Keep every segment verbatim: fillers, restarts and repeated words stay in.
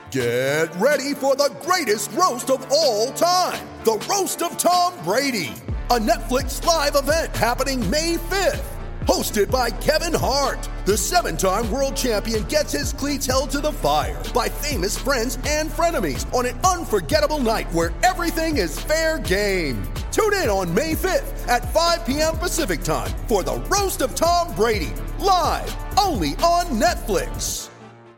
Get ready for the greatest roast of all time, the Roast of Tom Brady, a Netflix live event happening May fifth. Hosted by Kevin Hart, the seven-time world champion gets his cleats held to the fire by famous friends and frenemies on an unforgettable night where everything is fair game. Tune in on May fifth at five p.m. Pacific time for the Roast of Tom Brady, live only on Netflix.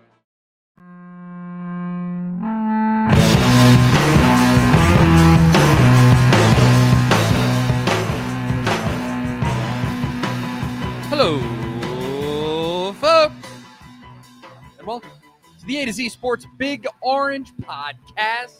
Hello, folks, and welcome to the A to Z Sports Big Orange Podcast.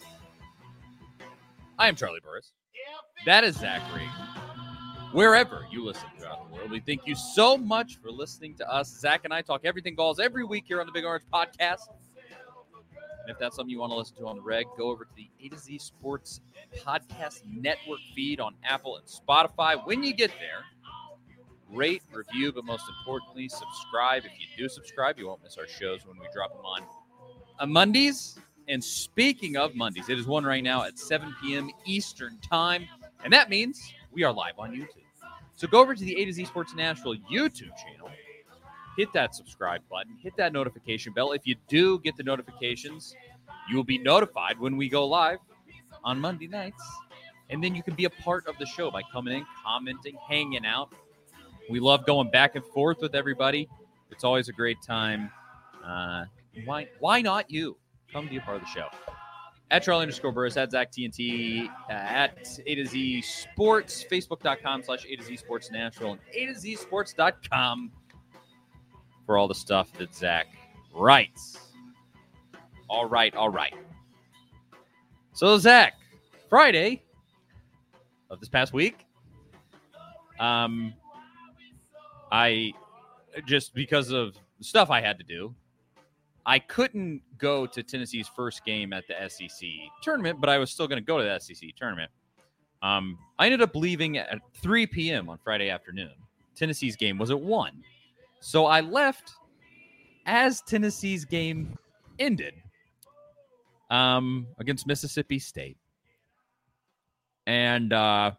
I am Charlie Burris. That is Zach Reed. Wherever you listen throughout the world, we thank you so much for listening to us. Zach and I talk everything Gauls every week here on the Big Orange Podcast. And if that's something you want to listen to on the reg, go over to the A to Z Sports Podcast Network feed on Apple and Spotify. When you get there, rate, review, but most importantly, subscribe. If you do subscribe, you won't miss our shows when we drop them on, on Mondays. And speaking of Mondays, it is one right now at seven p.m. Eastern Time, and that means we are live on YouTube. So go over to the A to Z Sports Nashville YouTube channel, hit that subscribe button, hit that notification bell. If you do get the notifications, you will be notified when we go live on Monday nights, and then you can be a part of the show by coming in, commenting, hanging out. We love going back and forth with everybody. It's always a great time. Uh, why why not you? Come be a part of the show. At Charlie underscore Burris, at Zach T N T, uh, at A to Z Sports, Facebook.com slash A to Z Sports Nashville, and A to Z Sports dot com for all the stuff that Zach writes. All right, all right. So, Zach, Friday of this past week, um... I, just because of stuff I had to do, I couldn't go to Tennessee's first game at the S E C tournament, but I was still going to go to the S E C tournament. Um, I ended up leaving at three p.m. on Friday afternoon. Tennessee's game was at one. So I left as Tennessee's game ended um, against Mississippi State. And, uh,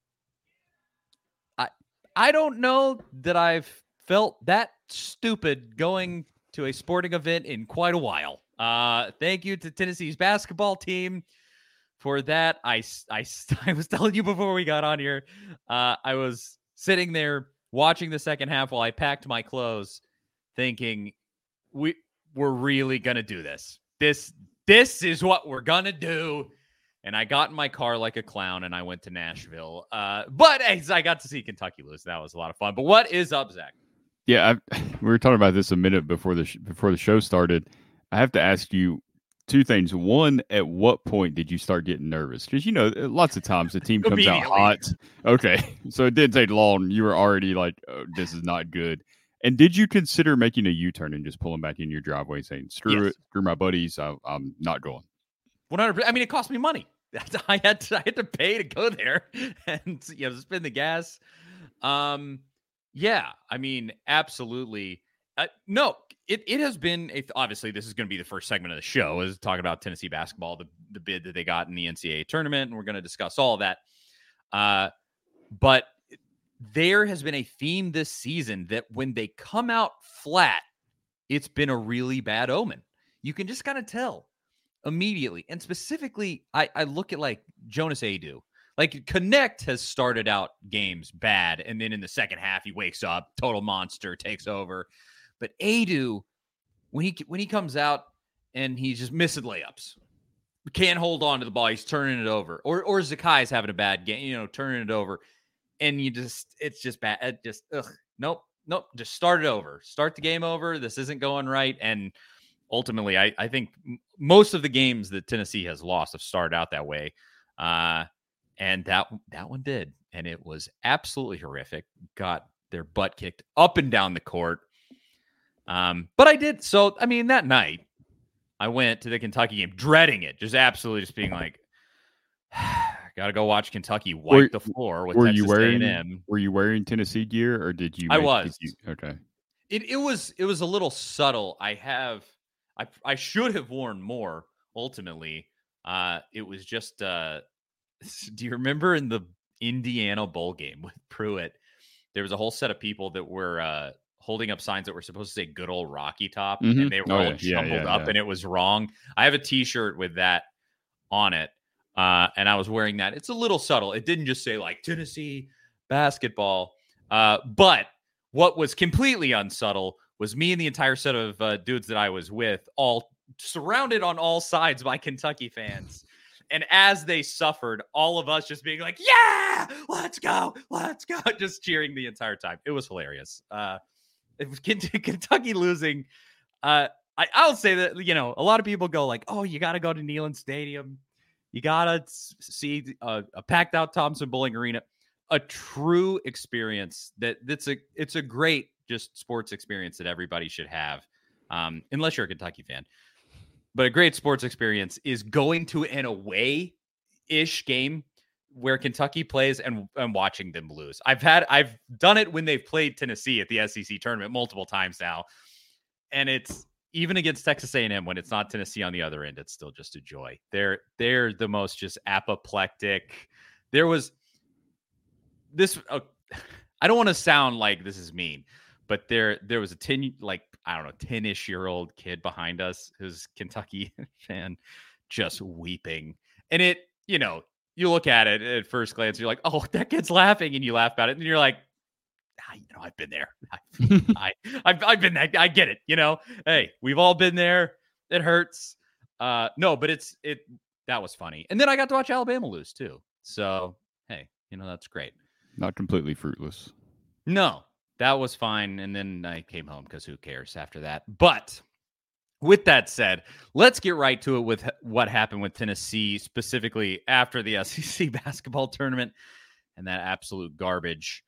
I don't know that I've felt that stupid going to a sporting event in quite a while. Uh, thank you to Tennessee's basketball team for that. I, I, I was telling you before we got on here, uh, I was sitting there watching the second half while I packed my clothes thinking, we, we're really going to do this. This, this is what we're going to do. And I got in my car like a clown, and I went to Nashville. Uh, but hey, I got to see Kentucky lose. That was a lot of fun. But what is up, Zach? Yeah, I, we were talking about this a minute before the sh- before the show started. I have to ask you two things. One, at what point did you start getting nervous? Because, you know, lots of times the team comes out hot. Okay, so it didn't take long. You were already like, oh, this is not good. And did you consider making a U-turn and just pulling back in your driveway saying, screw yes. it, screw my buddies, I, I'm not going? one hundred percent. I mean, it cost me money. I had to I had to pay to go there and, you know, spend the gas. Um, yeah, I mean, absolutely. Uh, no, it, it has been a, obviously this is going to be the first segment of the show is talking about Tennessee basketball, the the bid that they got in the N C double A tournament, and we're going to discuss all of that. Uh, but there has been a theme this season that when they come out flat, it's been a really bad omen. You can just kind of tell immediately. And specifically, I, I look at like Jonas Aidoo. Like Connect has started out games bad, and then in the second half he wakes up, total monster, takes over. But Aidoo, when he when he comes out and he's just missing layups, can't hold on to the ball, he's turning it over. Or or Zakai's having a bad game, you know, turning it over, and you just it's just bad. It just ugh, nope, nope. Just start it over. Start the game over. This isn't going right, and ultimately, I, I think most of the games that Tennessee has lost have started out that way. Uh, and that that one did. And it was absolutely horrific. Got their butt kicked up and down the court. Um, but I did. So, I mean, that night, I went to the Kentucky game, dreading it. Just absolutely just being like, got to go watch Kentucky wipe were, the floor with were Texas you wearing, A and M. Were you wearing Tennessee gear, or did you? I make, was. Did you, okay. It it was it was a little subtle. I have I I should have worn more. Ultimately, uh, it was just. Uh, do you remember in the Indiana bowl game with Pruitt? There was a whole set of people that were uh, holding up signs that were supposed to say "Good old Rocky Top," mm-hmm. and they were oh, all yeah. jumbled yeah, yeah, up, yeah. and it was wrong. I have a T-shirt with that on it, uh, and I was wearing that. It's a little subtle. It didn't just say like Tennessee basketball, uh, but what was completely unsubtle was me and the entire set of uh, dudes that I was with, all surrounded on all sides by Kentucky fans. And as they suffered, all of us just being like, yeah, let's go, let's go, just cheering the entire time. It was hilarious. Uh, it was Kentucky losing. Uh, I, I'll say that, you know, a lot of people go like, oh, you got to go to Neyland Stadium. You got to see a, a packed out Thompson Bowling Arena. A true experience that that's a, it's a great just sports experience that everybody should have, um, unless you're a Kentucky fan. But a great sports experience is going to an away-ish game where Kentucky plays and, and watching them lose. I've had I've done it when they've played Tennessee at the S E C tournament multiple times now. And it's even against Texas A and M when it's not Tennessee on the other end, it's still just a joy. They're they're the most just apoplectic. There was this uh, I don't want to sound like this is mean, but there there was a ten like I don't know, ten-ish year old kid behind us who's Kentucky fan just weeping. And it, you know, you look at it at first glance, you're like, oh, that kid's laughing. And you laugh about it. And you're like, ah, you know, I've been there. I, I've, I've been there. I get it. You know, hey, we've all been there. It hurts. Uh, no, but it's, it, that was funny. And then I got to watch Alabama lose too. So, hey, you know, that's great. Not completely fruitless. No. That was fine, and then I came home because who cares after that? But with that said, let's get right to it with what happened with Tennessee, specifically after the S E C basketball tournament and that absolute garbage.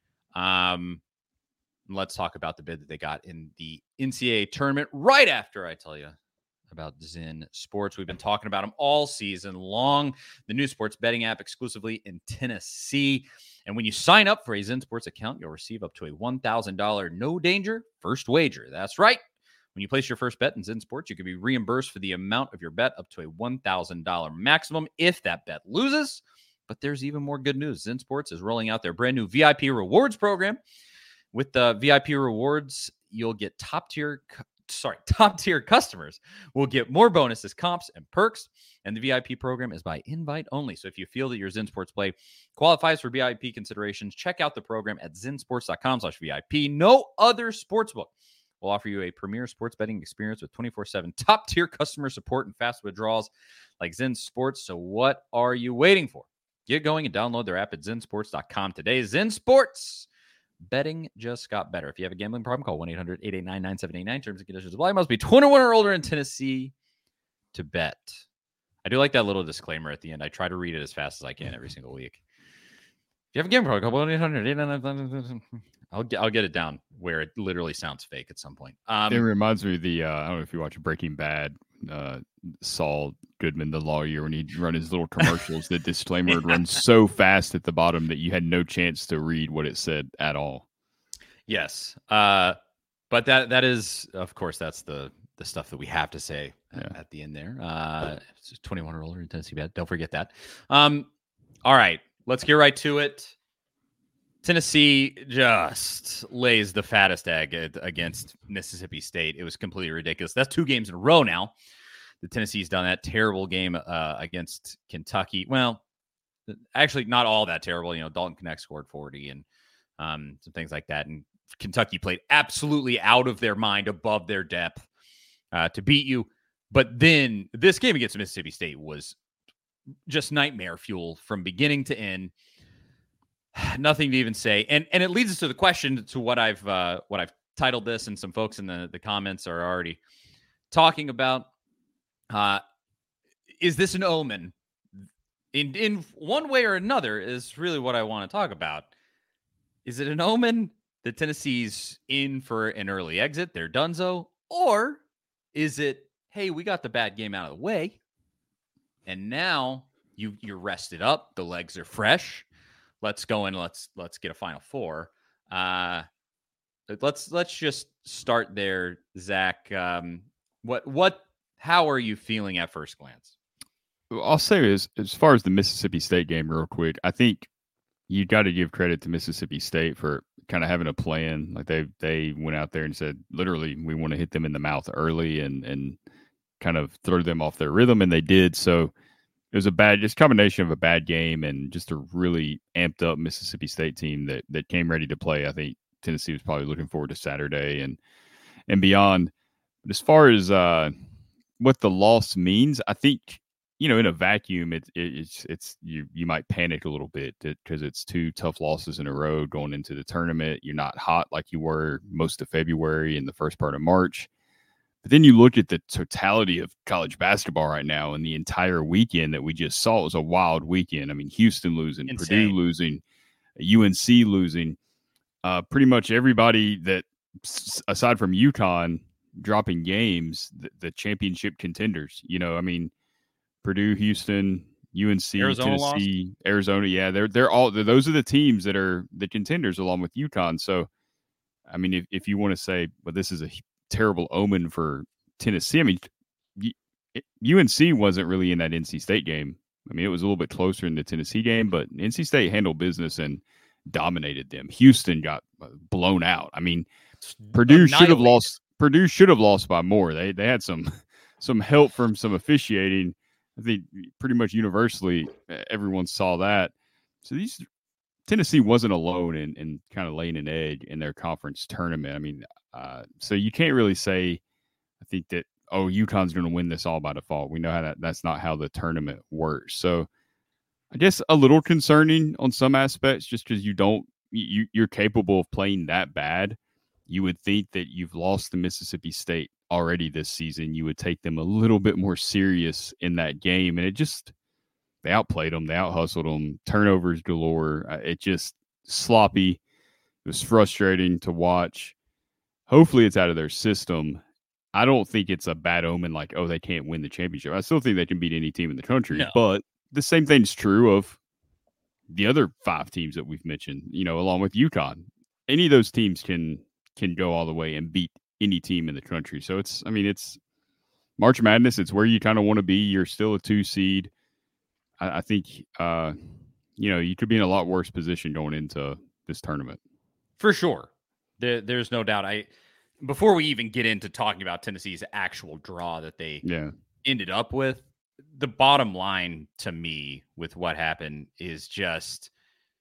Um, let's talk about the bid that they got in the N C double A tournament right after I tell you about Zen Sports. We've been talking about them all season long. The new sports betting app exclusively in Tennessee. And when you sign up for a Zen Sports account, you'll receive up to a one thousand dollars no danger first wager. That's right. When you place your first bet in Zen Sports, you can be reimbursed for the amount of your bet up to a one thousand dollars maximum if that bet loses. But there's even more good news. Zen Sports is rolling out their brand new V I P rewards program. With the V I P rewards, you'll get top tier Sorry, top tier customers will get more bonuses, comps, and perks. And the V I P program is by invite only. So if you feel that your Zen Sports play qualifies for V I P considerations, check out the program at zensports.com slash VIP. No other sportsbook will offer you a premier sports betting experience with twenty-four seven top tier customer support and fast withdrawals like Zen Sports. So what are you waiting for? Get going and download their app at zen sports dot com today. Zen Sports. Betting just got better. If you have a gambling problem, call one eight hundred eight eight nine nine seven eight nine. Terms and conditions apply. Must be twenty-one or older in Tennessee to bet. I do like that little disclaimer at the end. I try to read it as fast as I can every single week. If you have a gambling problem, call one eight hundred eight nine nine. I'll get I'll get it down where it literally sounds fake at some point. Um, it reminds me of the uh, I don't know if you watch Breaking Bad. Uh, Saul Goodman, the lawyer, when he'd run his little commercials, the disclaimer would run so fast at the bottom that you had no chance to read what it said at all. Yes. Uh, but that that is, of course, that's the the stuff that we have to say yeah. at, at the end there. Uh, it's twenty-one or older in Tennessee bet. Don't forget that. Um, all right, let's get right to it. Tennessee just lays the fattest egg against Mississippi State. It was completely ridiculous. That's two games in a row now. The Tennessee's done that terrible game uh, against Kentucky. Well, actually, not all that terrible. You know, Dalton Knecht scored forty and um, some things like that. And Kentucky played absolutely out of their mind, above their depth uh, to beat you. But then this game against Mississippi State was just nightmare fuel from beginning to end. Nothing to even say. And and it leads us to the question, to what I've uh, what I've titled this, and some folks in the, the comments are already talking about. Uh, is this an omen? In in one way or another is really what I want to talk about. Is it an omen that Tennessee's in for an early exit? They're donezo. Or is it, hey, we got the bad game out of the way, and now you you're rested up, the legs are fresh. Let's go and let's let's get a Final Four. Uh, let's let's just start there, Zach. Um, what what how are you feeling at first glance? I'll say as as far as the Mississippi State game, real quick, I think you got to give credit to Mississippi State for kind of having a plan. Like they they went out there and said, literally, we want to hit them in the mouth early and and kind of throw them off their rhythm, and they did. So it was a bad, just combination of a bad game and just a really amped up Mississippi State team that that came ready to play. I think Tennessee was probably looking forward to Saturday and and beyond. But as far as uh, what the loss means, I think, you know, in a vacuum, it, it, it's it's you you might panic a little bit because it's two tough losses in a row going into the tournament. You're not hot like you were most of February and the first part of March. But then you look at the totality of college basketball right now, and the entire weekend that we just saw was a wild weekend. I mean, Houston losing, Insane. Purdue losing, U N C losing. Uh, pretty much everybody that, aside from UConn, dropping games, the, the championship contenders. You know, I mean, Purdue, Houston, U N C, Arizona Tennessee, lost. Arizona. Yeah, they're they're all they're, those are the teams that are the contenders along with UConn. So, I mean, if if you want to say, well, this is a terrible omen for Tennessee. I mean, U N C wasn't really in that N C State game. I mean, it was a little bit closer in the Tennessee game, but N C State handled business and dominated them. Houston got blown out. I mean, Purdue should have lost. Purdue should have lost by more. They they had some some help from some officiating. I think pretty much universally everyone saw that. So these Tennessee wasn't alone in, in kind of laying an egg in their conference tournament. I mean, uh, so you can't really say, I think that, oh, UConn's going to win this all by default. We know how that that's not how the tournament works. So I guess a little concerning on some aspects, just because you don't, you, you're capable of playing that bad. You would think that you've lost to Mississippi State already this season. You would take them a little bit more serious in that game. And it just, they outplayed them. They out-hustled them. Turnovers galore. It just sloppy. It was frustrating to watch. Hopefully it's out of their system. I don't think it's a bad omen like, oh, they can't win the championship. I still think they can beat any team in the country. No. But the same thing's true of the other five teams that we've mentioned, you know, along with UConn. Any of those teams can can go all the way and beat any team in the country. So it's, I mean, it's March Madness. It's where you kind of want to be. You're still a two seed. I, I think, uh, you know, you could be in a lot worse position going into this tournament. For sure. There, there's no doubt. I, before we even get into talking about Tennessee's actual draw that they yeah. ended up with, the bottom line to me with what happened is just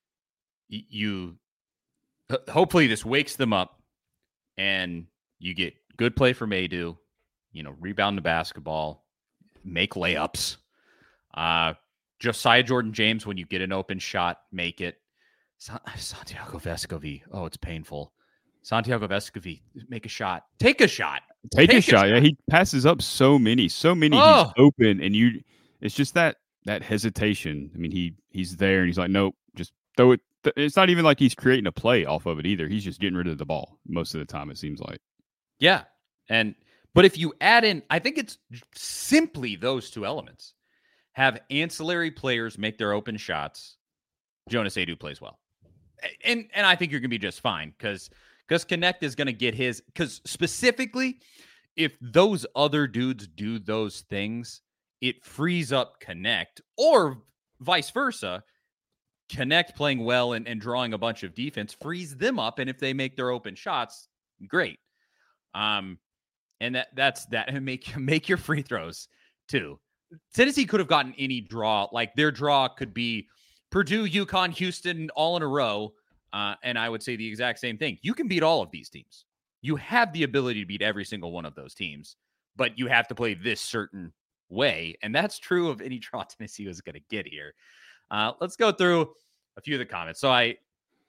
you, hopefully this wakes them up and you get good play from Adu, you know, rebound the basketball, make layups. Uh, Josiah Jordan-James, when you get an open shot, make it. Santiago Vescovi, oh, it's painful. Santiago Vescovi, make a shot. Take a shot. Take, Take a, a shot. shot. Yeah, he passes up so many, so many. Oh. He's open, and you. It's just that that hesitation. I mean, he he's there, and he's like, nope, just throw it. It's not even like he's creating a play off of it either. He's just getting rid of the ball most of the time, it seems like. Yeah. And but if you add in, I think it's simply those two elements. Have ancillary players make their open shots. Jonas Adu plays well. And and I think you're going to be just fine because because Connect is going to get his, because specifically, if those other dudes do those things, it frees up Connect, or vice versa. Connect playing well and, and drawing a bunch of defense frees them up. And if they make their open shots, great. Um, and that that's that. And make, make your free throws too. Tennessee could have gotten any draw. Like their draw could be Purdue, UConn, Houston, all in a row. Uh, and I would say the exact same thing. You can beat all of these teams. You have the ability to beat every single one of those teams, but you have to play this certain way. And that's true of any draw Tennessee was going to get here. Uh, let's go through a few of the comments. So I,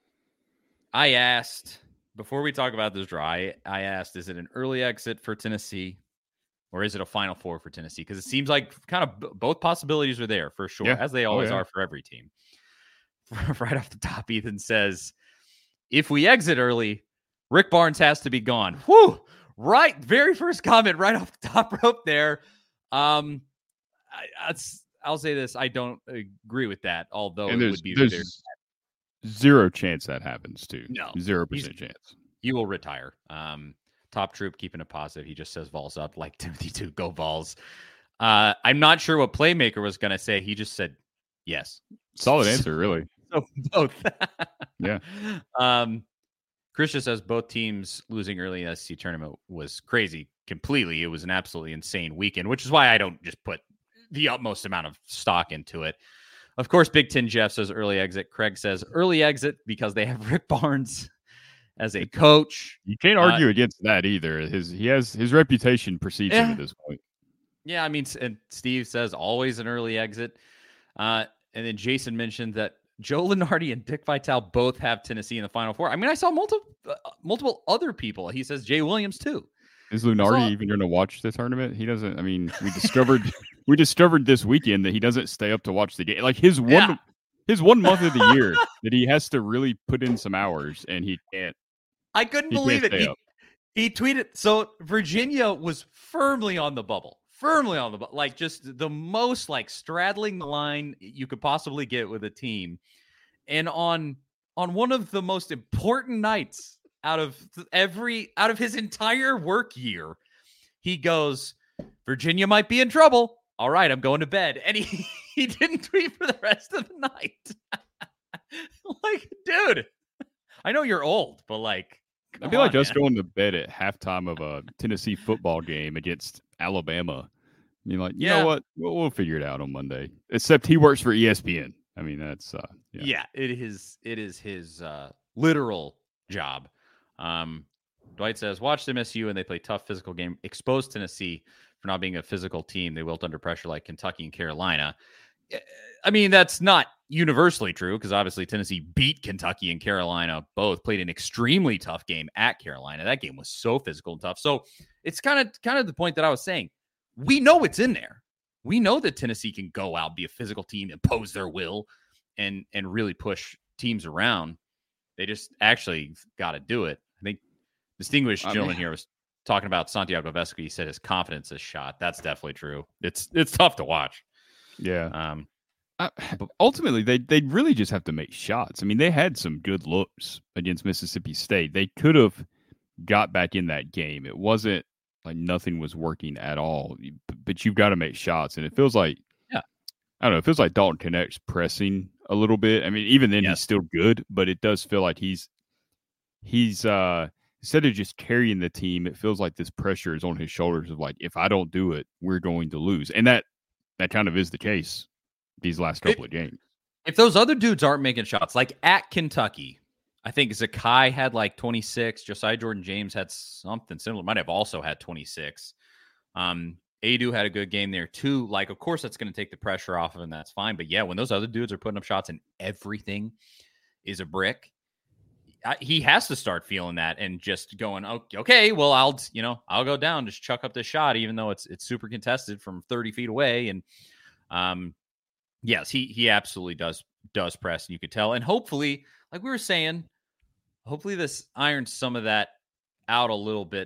I asked before we talk about this draw, I, I asked, is it an early exit for Tennessee or is it a Final Four for Tennessee? Because it seems like kind of b- both possibilities are there for sure, yeah. as they always oh, yeah. are for every team. Right off the top, Ethan says, if we exit early, Rick Barnes has to be gone. Whew! Right. Very first comment right off the top rope there. Um, I, that's, I'll say this. I don't agree with that, although and it would be there's very zero chance that happens too. No. Zero percent chance. You will retire. Um, top troop, keeping it positive. He just says Vols up, like Timothy too. Go Vols. Uh, I'm not sure what Playmaker was going to say. He just said yes. Solid answer, really. So both. Yeah. Um, Christian says both teams losing early in the S E C tournament was crazy. Completely. It was an absolutely insane weekend, which is why I don't just put the utmost amount of stock into it. Of course, Big Ten Jeff says early exit. Craig says early exit because they have Rick Barnes as a coach. You can't argue uh, against that either. His he has his reputation precedes yeah. him at this point. Yeah, I mean, and Steve says always an early exit. Uh, and then Jason mentioned that Joe Lunardi and Dick Vitale both have Tennessee in the Final Four. I mean, I saw multiple uh, multiple other people. He says Jay Williams too. Is Lunardi saw, even going to watch the tournament? He doesn't. I mean, we discovered we discovered this weekend that he doesn't stay up to watch the game. Like his one yeah. his one month of the year that he has to really put in some hours, and he can't. I couldn't he believe can't it. He, he tweeted. So Virginia was firmly on the bubble. Firmly on the bubble. Like just the most like straddling the line you could possibly get with a team. And on on one of the most important nights out of every out of his entire work year, he goes, Virginia might be in trouble. All right, I'm going to bed. And he, he didn't tweet for the rest of the night. Like, dude, I know you're old, but like, I feel like us going to bed at halftime of a Tennessee football game against Alabama. I mean, like, you yeah. know what? We'll, we'll figure it out on Monday. Except he works for E S P N. I mean, that's uh, yeah. yeah, it is. It is his uh, literal job. Um, Dwight says, watch M S U and they play tough physical game. Expose Tennessee for not being a physical team. They wilt under pressure like Kentucky and Carolina. I mean, that's not universally true because obviously Tennessee beat Kentucky and Carolina. Both played an extremely tough game at Carolina. That game was so physical and tough. So it's kind of kind of the point that I was saying. We know it's in there. We know that Tennessee can go out, be a physical team, impose their will, and and really push teams around. They just actually got to do it. I think distinguished I gentleman mean, here was talking about Santiago Vesco. He said his confidence is shot. That's definitely true. It's it's tough to watch. Yeah. Um. I, ultimately, they they really just have to make shots. I mean, they had some good looks against Mississippi State. They could have got back in that game. It wasn't like nothing was working at all. But you've got to make shots, and it feels like yeah, I don't know. It feels like Dalton Connect's pressing a little bit. I mean, even then yes. he's still good, but it does feel like he's he's uh, instead of just carrying the team, it feels like this pressure is on his shoulders of like, if I don't do it, we're going to lose, and that that kind of is the case these last couple it, of games. If those other dudes aren't making shots, like at Kentucky, I think Zakai had like twenty-six. Josiah Jordan-James had something similar. Might have also had twenty-six. Um, Adu had a good game there too. Like, of course, that's going to take the pressure off of him. That's fine. But yeah, when those other dudes are putting up shots and everything is a brick, I, he has to start feeling that and just going, okay, okay, well, I'll, you know, I'll go down, just chuck up this shot, even though it's it's super contested from thirty feet away. And um, yes, he he absolutely does does press, and you could tell. And hopefully, like we were saying, hopefully this irons some of that out a little bit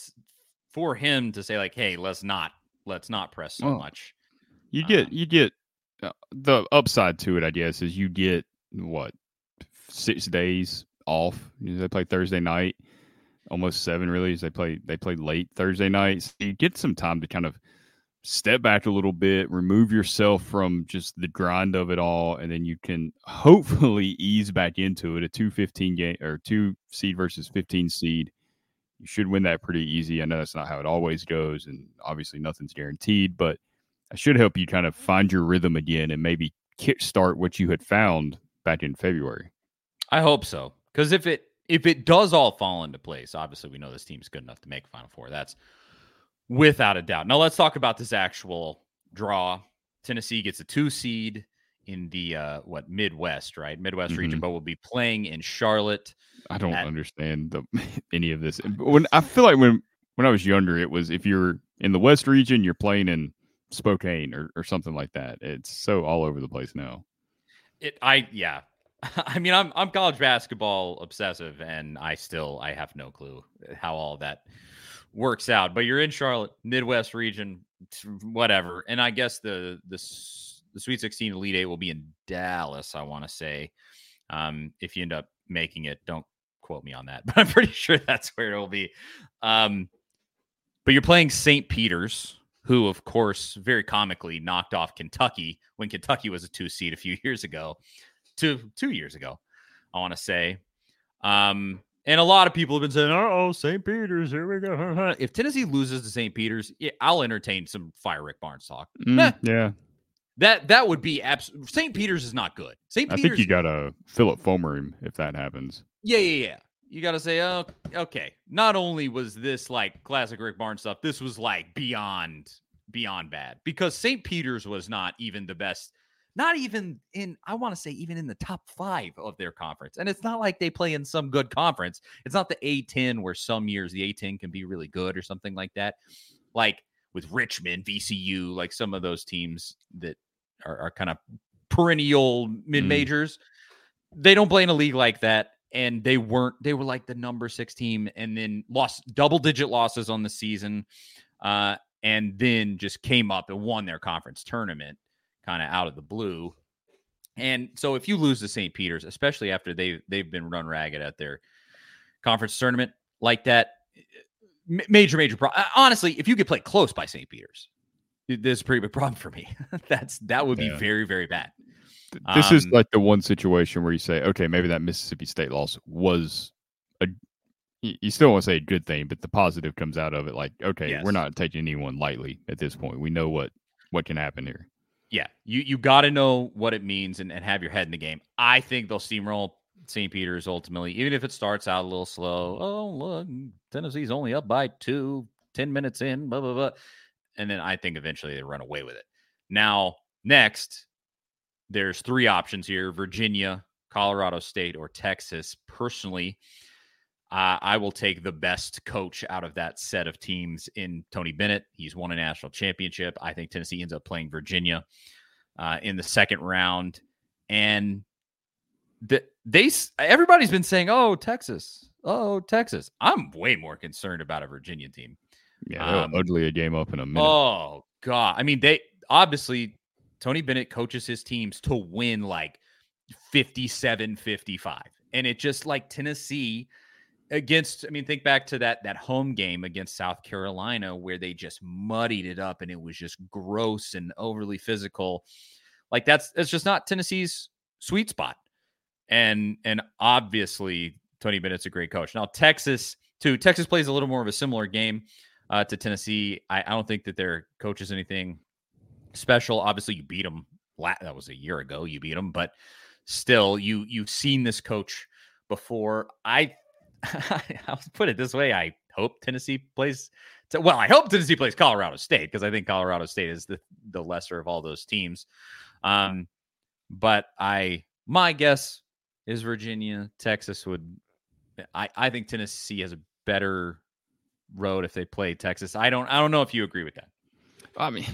for him to say, like, hey, let's not let's not press so well, much. You get um, you get uh, the upside to it, I guess, is you get what six days off. You know, they play Thursday night, almost seven really. As they play they play late Thursday nights. So you get some time to kind of step back a little bit, remove yourself from just the grind of it all, and then you can hopefully ease back into it. A two fifteen game or two seed versus fifteen seed. You should win that pretty easy. I know that's not how it always goes, and obviously nothing's guaranteed, but I should help you kind of find your rhythm again and maybe kickstart what you had found back in February. I hope so, because if it if it does all fall into place, obviously we know this team's good enough to make Final Four. That's without a doubt. Now let's talk about this actual draw. Tennessee gets a two seed in the uh, what Midwest, right? Midwest mm-hmm. region, but will be playing in Charlotte. I don't at- understand the, any of this. When I feel like when when I was younger, it was if you're in the West region, you're playing in Spokane or, or something like that. It's so all over the place now. It, I yeah. I mean, I'm I'm college basketball obsessive, and I still I have no clue how all that works out. But you're in Charlotte, Midwest region, whatever. And I guess the the the Sweet sixteen Elite Eight will be in Dallas. I want to say, um, if you end up making it, don't quote me on that, but I'm pretty sure that's where it'll be. Um, but you're playing Saint Peter's, who, of course, very comically knocked off Kentucky when Kentucky was a two seed a few years ago, two two years ago, I want to say. Um, and a lot of people have been saying, "Oh, Saint Peter's, here we go." If Tennessee loses to Saint Peter's, yeah, I'll entertain some Fire Rick Barnes talk. Mm, eh, yeah, that that would be absolute. Saint Peter's is not good. Saint I Peter's, think you gotta Philip Fulmer him if that happens. Yeah, yeah, yeah. You got to say, oh, okay. Not only was this like classic Rick Barnes stuff, this was like beyond, beyond bad, because Saint Peter's was not even the best, not even in, I want to say, even in the top five of their conference. And it's not like they play in some good conference. It's not the A ten where some years the A ten can be really good or something like that. Like with Richmond, V C U, like some of those teams that are, are kind of perennial mid-majors. Mm. They don't play in a league like that. And they weren't, they were like the number six team and then lost double digit losses on the season. Uh, and then just came up and won their conference tournament kind of out of the blue. And so if you lose to Saint Peter's, especially after they they've been run ragged at their conference tournament like that, major, major problem. Honestly, if you get played close by Saint Peter's, there's a pretty big problem for me. That's, that would be yeah. very, very bad. This um, is like the one situation where you say, okay, maybe that Mississippi State loss was a, you still want to say a good thing, but the positive comes out of it. Like, okay, yes. we're not taking anyone lightly at this point. We know what, what can happen here. Yeah. You, you got to know what it means and, and have your head in the game. I think they'll steamroll Saint Peter's ultimately, even if it starts out a little slow. Oh, look, Tennessee's only up by two, ten minutes in, blah, blah, blah. And then I think eventually they run away with it. Now, next, there's three options here: Virginia, Colorado State, or Texas. Personally, uh, I will take the best coach out of that set of teams in Tony Bennett. He's won a national championship. I think Tennessee ends up playing Virginia uh, in the second round. And the, they everybody's been saying, oh, Texas, oh, Texas. I'm way more concerned about a Virginia team. Yeah, um, ugly a game up in a minute. Oh, God. I mean, they obviously – Tony Bennett coaches his teams to win like fifty-seven fifty-five. And it just like Tennessee against, I mean, think back to that, that home game against South Carolina where they just muddied it up and it was just gross and overly physical. Like that's, that's just not Tennessee's sweet spot. And, and obviously Tony Bennett's a great coach. Now Texas too, Texas plays a little more of a similar game uh, to Tennessee. I, I don't think that their coach is anything special. Obviously you beat them. That was a year ago. You beat them, but still you, you've seen this coach before. I, I'll put it this way. I hope Tennessee plays. To, well, I hope Tennessee plays Colorado State because I think Colorado State is the, the lesser of all those teams. Um, but I, my guess is Virginia, Texas would, I, I think Tennessee has a better road if they play Texas. I don't, I don't know if you agree with that. I mean,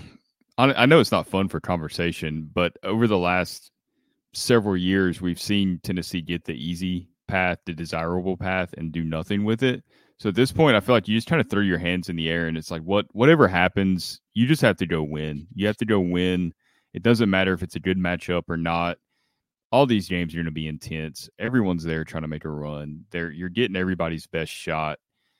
I know it's not fun for conversation, but over the last several years, we've seen Tennessee get the easy path, the desirable path, and do nothing with it. So at this point, I feel like you just kind of throw your hands in the air, and it's like, what, whatever happens, you just have to go win. You have to go win. It doesn't matter if it's a good matchup or not. All these games are going to be intense. Everyone's there trying to make a run. They're, you're getting everybody's best shot.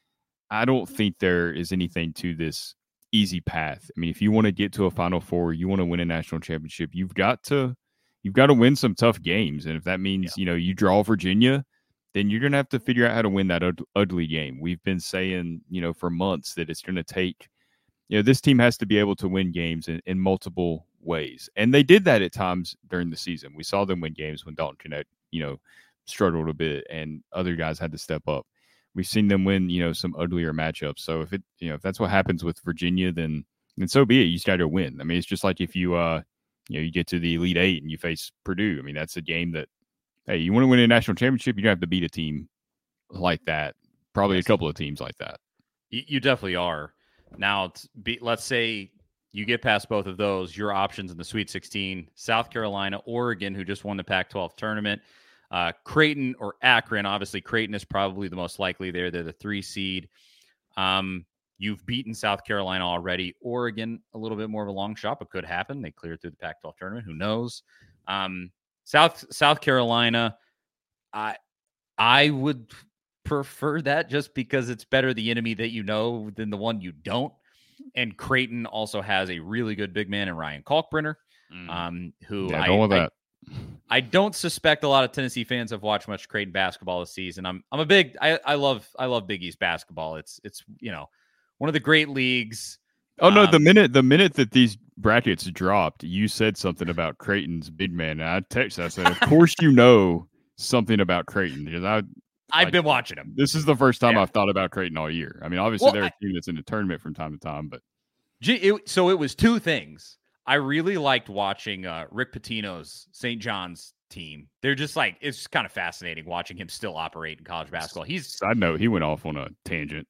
I don't think there is anything to this easy path. I mean, if you want to get to a Final Four, you want to win a national championship, you've got to you've got to win some tough games. And if that means, yeah. you know, you draw Virginia, then you're going to have to figure out how to win that ud- ugly game. We've been saying, you know, for months that it's going to take, you know, this team has to be able to win games in, in multiple ways. And they did that at times during the season. We saw them win games when Dalton Knecht, you know, struggled a bit and other guys had to step up. We've seen them win, you know, some uglier matchups. So if it, you know, if that's what happens with Virginia, then, then so be it. You just got to win. I mean, it's just like if you, uh, you know, you get to the Elite Eight and you face Purdue. I mean, that's a game that, hey, you want to win a national championship, you're going to have to beat a team like that. Probably yes. a couple of teams like that. You, you definitely are. Now, be, let's say you get past both of those, your options in the Sweet sixteen, South Carolina, Oregon, who just won the Pac twelve tournament, uh, Creighton or Akron. Obviously, Creighton is probably the most likely there. They're the three seed. Um, you've beaten South Carolina already. Oregon, a little bit more of a long shot, but could happen. They cleared through the Pac twelve tournament. Who knows? Um, South South Carolina, I I would prefer that just because it's better the enemy that you know than the one you don't. And Creighton also has a really good big man in Ryan Kalkbrenner, mm. um, who yeah, I, don't want that. I, I don't suspect a lot of Tennessee fans have watched much Creighton basketball this season. I'm I'm a big I, I love I love Big East basketball. It's it's you know one of the great leagues. Oh no, um, the minute the minute that these brackets dropped, you said something about Creighton's big man. And I texted I said, of course you know something about Creighton because I I've like, been watching them. This is the first time yeah. I've thought about Creighton all year. I mean, obviously well, they're a team that's in the tournament from time to time, but it, so it was two things. I really liked watching uh, Rick Pitino's Saint John's team. They're just like it's kind of fascinating watching him still operate in college basketball. He's side note, he went off on a tangent.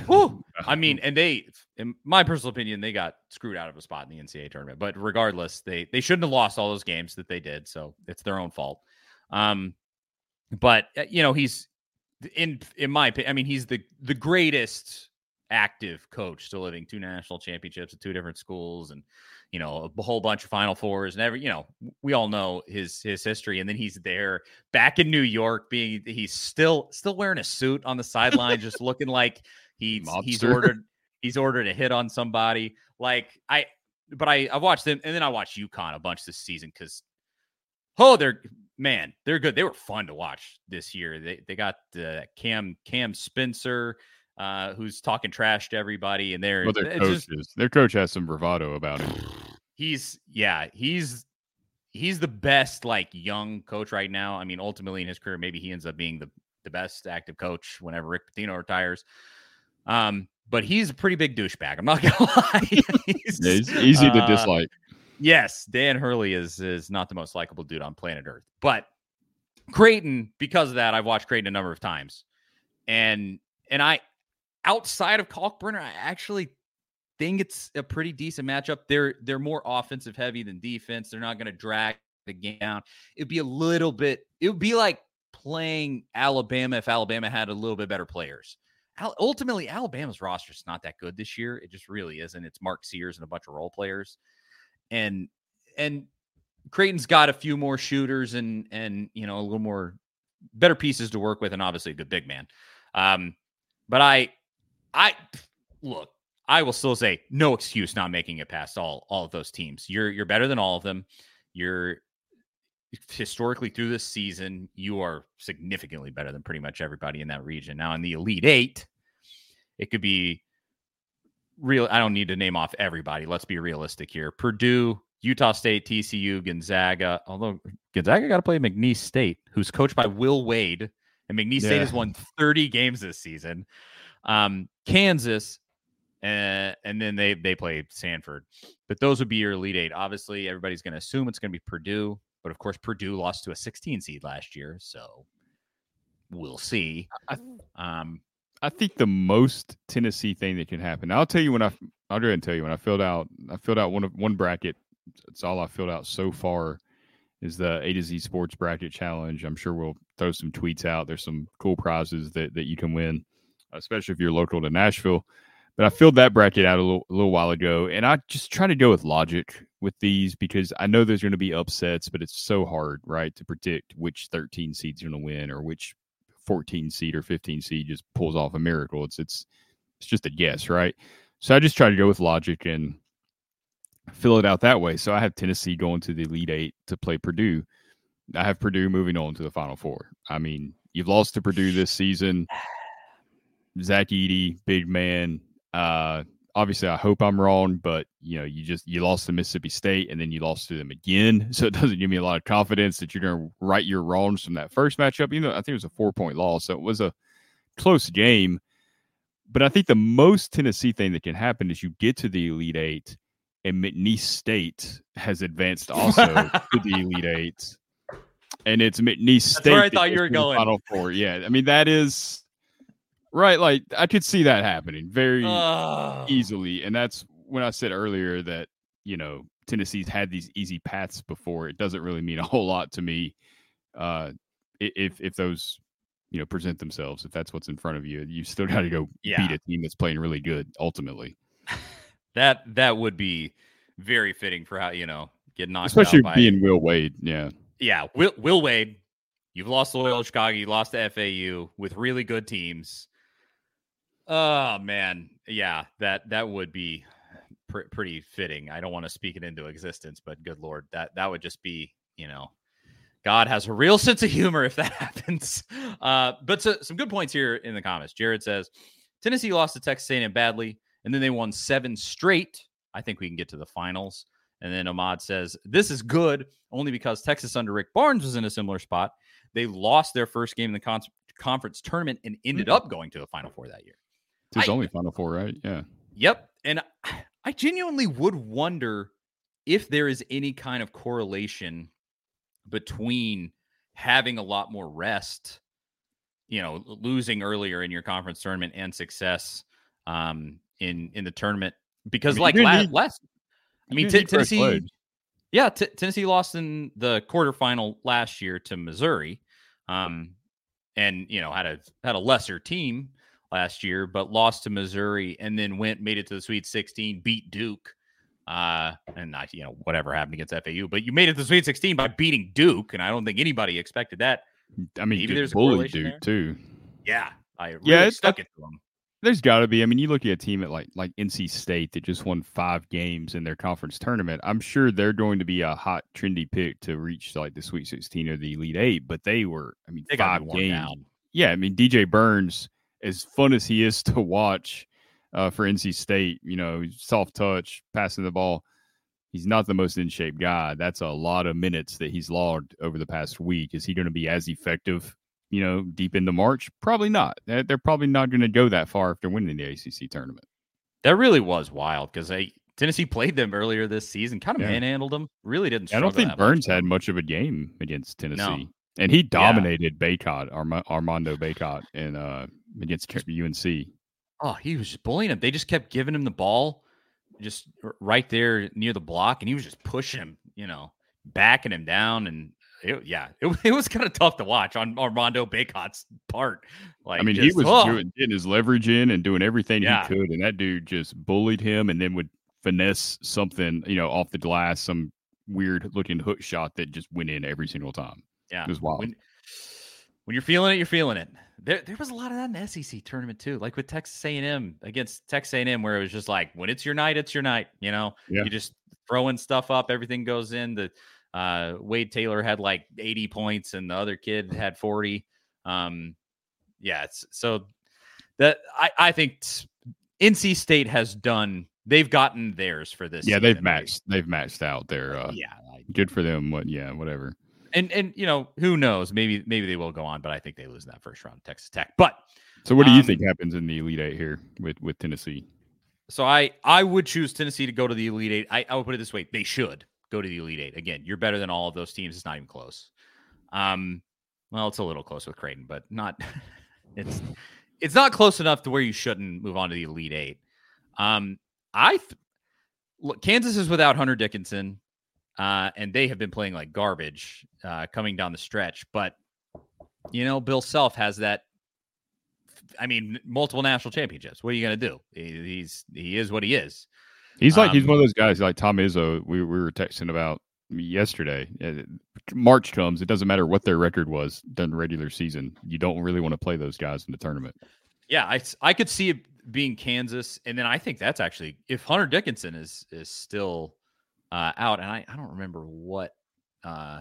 I mean, and they, in my personal opinion, they got screwed out of a spot in the N C double A tournament. But regardless, they they shouldn't have lost all those games that they did. So it's their own fault. Um, but you know, he's in in my opinion, I mean, he's the the greatest active coach still living, two national championships at two different schools, and you know a whole bunch of Final Fours and every. You know, we all know his his history, and then he's there back in New York, being he's still still wearing a suit on the sideline, just looking like. He's Monster. he's ordered he's ordered a hit on somebody. Like I, but I I watched them and then I watched UConn a bunch this season because oh they're man they're good. They were fun to watch this year. They they got uh, Cam Cam Spencer uh, who's talking trash to everybody, and they're well, their coach just, is their coach has some bravado about him. He's yeah he's he's the best like young coach right now. I mean, ultimately in his career, maybe he ends up being the the best active coach whenever Rick Pitino retires. Um, but he's a pretty big douchebag. I'm not gonna lie. he's, yeah, he's easy to uh, dislike. Yes, Dan Hurley is is not the most likable dude on planet Earth. But Creighton, because of that, I've watched Creighton a number of times, and and I, outside of Kalkbrenner, I actually think it's a pretty decent matchup. They're they're more offensive heavy than defense. They're not going to drag the game down. It'd be a little bit. It would be like playing Alabama if Alabama had a little bit better players. Ultimately, Alabama's roster is not that good this year. It just really isn't. It's Mark Sears and a bunch of role players, and and Creighton's got a few more shooters and and you know a little more better pieces to work with, and obviously a good big man. Um, but I I look, I will still say no excuse not making it past all all of those teams. You're you're better than all of them. You're historically through this season, you are significantly better than pretty much everybody in that region. Now in the Elite Eight, it could be real. I don't need to name off everybody. Let's be realistic here. Purdue, Utah State, T C U, Gonzaga. Although Gonzaga got to play McNeese State, who's coached by Will Wade, and McNeese yeah. State has won thirty games this season. Um, Kansas, uh, and then they they play Sanford. But those would be your Elite Eight. Obviously, everybody's going to assume it's going to be Purdue. But, of course, Purdue lost to a sixteen seed last year, so we'll see. I, um, I think the most Tennessee thing that can happen. I'll tell you when I I'll go ahead and tell you when I filled out I filled out one of one bracket. It's all I filled out so far is the A to Z Sports Bracket Challenge. I'm sure we'll throw some tweets out. There's some cool prizes that, that you can win, especially if you're local to Nashville. But I filled that bracket out a little, a little while ago, and I just try to go with logic with these because I know there's going to be upsets, but it's so hard, right, to predict which thirteen seed's going to win or which fourteen seed or fifteen seed just pulls off a miracle. It's it's it's just a guess, right? So I just try to go with logic and fill it out that way. So I have Tennessee going to the Elite Eight to play Purdue. I have Purdue moving on to the Final Four. I mean, you've lost to Purdue this season. Zach Edey, big man. Uh, obviously, I hope I'm wrong, but you know, you just you lost to Mississippi State and then you lost to them again, so it doesn't give me a lot of confidence that you're going to right your wrongs from that first matchup. You know, I think it was a four point loss, so it was a close game. But I think the most Tennessee thing that can happen is you get to the Elite Eight, and McNeese State has advanced also to the Elite Eight, and it's McNeese State. That's where I thought you were going. Final Four, yeah. I mean, that is. Right, like I could see that happening very uh. easily, and that's when I said earlier that you know Tennessee's had these easy paths before. It doesn't really mean a whole lot to me uh, if if those you know present themselves. If that's what's in front of you, you still got to go yeah. beat a team that's playing really good. Ultimately, that that would be very fitting for how you know get knocked especially out by being Will Wade. Yeah, yeah, Will Will Wade. You've lost to Loyola Chicago. You lost to F A U with really good teams. Oh, man. Yeah, that that would be pr- pretty fitting. I don't want to speak it into existence, but good Lord, that, that would just be, you know, God has a real sense of humor if that happens. Uh, but so, some good points here in the comments. Jared says, Tennessee lost to Texas A and M badly, and then they won seven straight. I think we can get to the finals. And then Ahmad says, this is good only because Texas under Rick Barnes was in a similar spot. They lost their first game in the con- conference tournament and ended up going to a Final Four that year. It's I, only Final Four, right? Yeah. Yep. And I genuinely would wonder if there is any kind of correlation between having a lot more rest, you know, losing earlier in your conference tournament and success um, in in the tournament. Because I mean, like last, need, last, I mean, t- Tennessee, yeah, t- Tennessee lost in the quarterfinal last year to Missouri, um, and you know had a had a lesser team last year, but lost to Missouri and then went made it to the Sweet sixteen, beat Duke. Uh, and not, you know, whatever happened against F A U, but you made it to the Sweet sixteen by beating Duke, and I don't think anybody expected that. I mean, maybe there's a correlation Duke there. too. Yeah, I really yeah, stuck it to them. There's got to be. I mean, you look at a team at like like N C State that just won five games in their conference tournament. I'm sure they're going to be a hot, trendy pick to reach like the Sweet sixteen or the Elite Eight. But they were, I mean, they five games. Down. Yeah, I mean, D J Burns, as fun as he is to watch uh, for N C State, you know, soft touch, passing the ball. He's not the most in shape guy. That's a lot of minutes that he's logged over the past week. Is he going to be as effective, you know, deep into March? Probably not. They're, they're probably not going to go that far after winning the A C C tournament. That really was wild because Tennessee played them earlier this season, kind of yeah. manhandled them. Really didn't. I don't think that Burns much. had much of a game against Tennessee, no. and he dominated yeah. Bacot, Arma- Armando Bacot, in uh, against U N C. Oh, he was just bullying him. They just kept giving him the ball. Just right there near the block, and he was just pushing him, you know, backing him down, and it, yeah, it, it was kind of tough to watch on Armando Bacot's part. Like, I mean, just, he was oh. doing, getting his leverage in and doing everything yeah. he could, and that dude just bullied him, and then would finesse something, you know, off the glass, some weird looking hook shot that just went in every single time. Yeah, it was wild. When, when you're feeling it, you're feeling it. There, there was a lot of that in the S E C tournament too, like with Texas A and M against Texas A and M, where it was just like, when it's your night, it's your night. You know, yeah. you just throwing stuff up, everything goes in. The uh, Wade Taylor had like eighty points, and the other kid had forty. Um, yeah, it's, so that I, I think N C State has done. They've gotten theirs for this. Yeah, season, they've matched. Right? They've matched out their. Uh, yeah, like, good for them. What? Yeah, whatever. And, and you know, who knows? Maybe maybe they will go on, but I think they lose in that first round, Texas Tech. But so, what do you um, think happens in the Elite Eight here with, with Tennessee? So I I would choose Tennessee to go to the Elite Eight. I, I would put it this way: they should go to the Elite Eight. Again, you're better than all of those teams. It's not even close. Um, well, it's a little close with Creighton, but not. it's it's not close enough to where you shouldn't move on to the Elite Eight. Um, I th- look, Kansas is without Hunter Dickinson. Uh, and they have been playing like garbage uh, coming down the stretch. But, you know, Bill Self has that, I mean, multiple national championships. What are you going to do? He, he's He is what he is. He's like, um, he's one of those guys like Tom Izzo we, we were texting about yesterday. March comes, it doesn't matter what their record was during the regular season. You don't really want to play those guys in the tournament. Yeah, I, I could see it being Kansas. And then I think that's actually, if Hunter Dickinson is is still – Uh, out, and I, I don't remember what uh,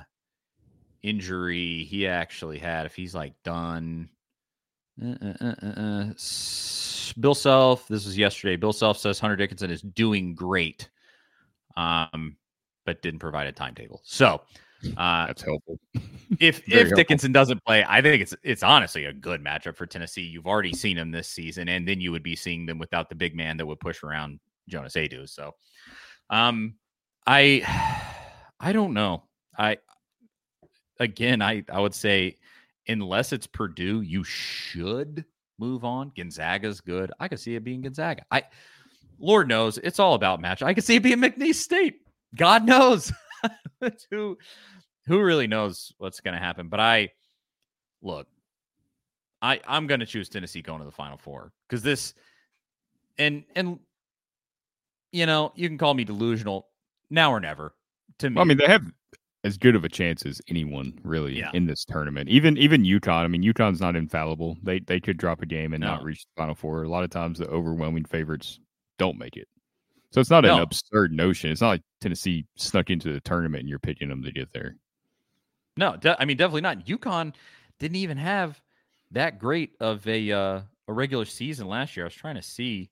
injury he actually had. If he's like done, uh, uh, uh, uh. Bill Self. This was yesterday. Bill Self says Hunter Dickinson is doing great, um, but didn't provide a timetable. So uh, that's helpful. if if helpful. Dickinson doesn't play, I think it's it's honestly a good matchup for Tennessee. You've already seen him this season, and then you would be seeing them without the big man that would push around Jonas Aidoo. So, um. I I don't know. I again I, I would say unless it's Purdue, you should move on. Gonzaga's good. I could see it being Gonzaga. I Lord knows it's all about match. I could see it being McNeese State. God knows. who who really knows what's gonna happen. But I look, I, I'm gonna choose Tennessee going to the Final Four. Because this and and you know, you can call me delusional. Now or never, to me. Well, I mean, they have as good of a chance as anyone really yeah. in this tournament. Even even UConn. I mean, UConn's not infallible. They they could drop a game and no. not reach the Final Four. A lot of times, the overwhelming favorites don't make it. So it's not no. an absurd notion. It's not like Tennessee snuck into the tournament and you're picking them to get there. No, de- I mean definitely not. UConn didn't even have that great of a uh, a regular season last year. I was trying to see.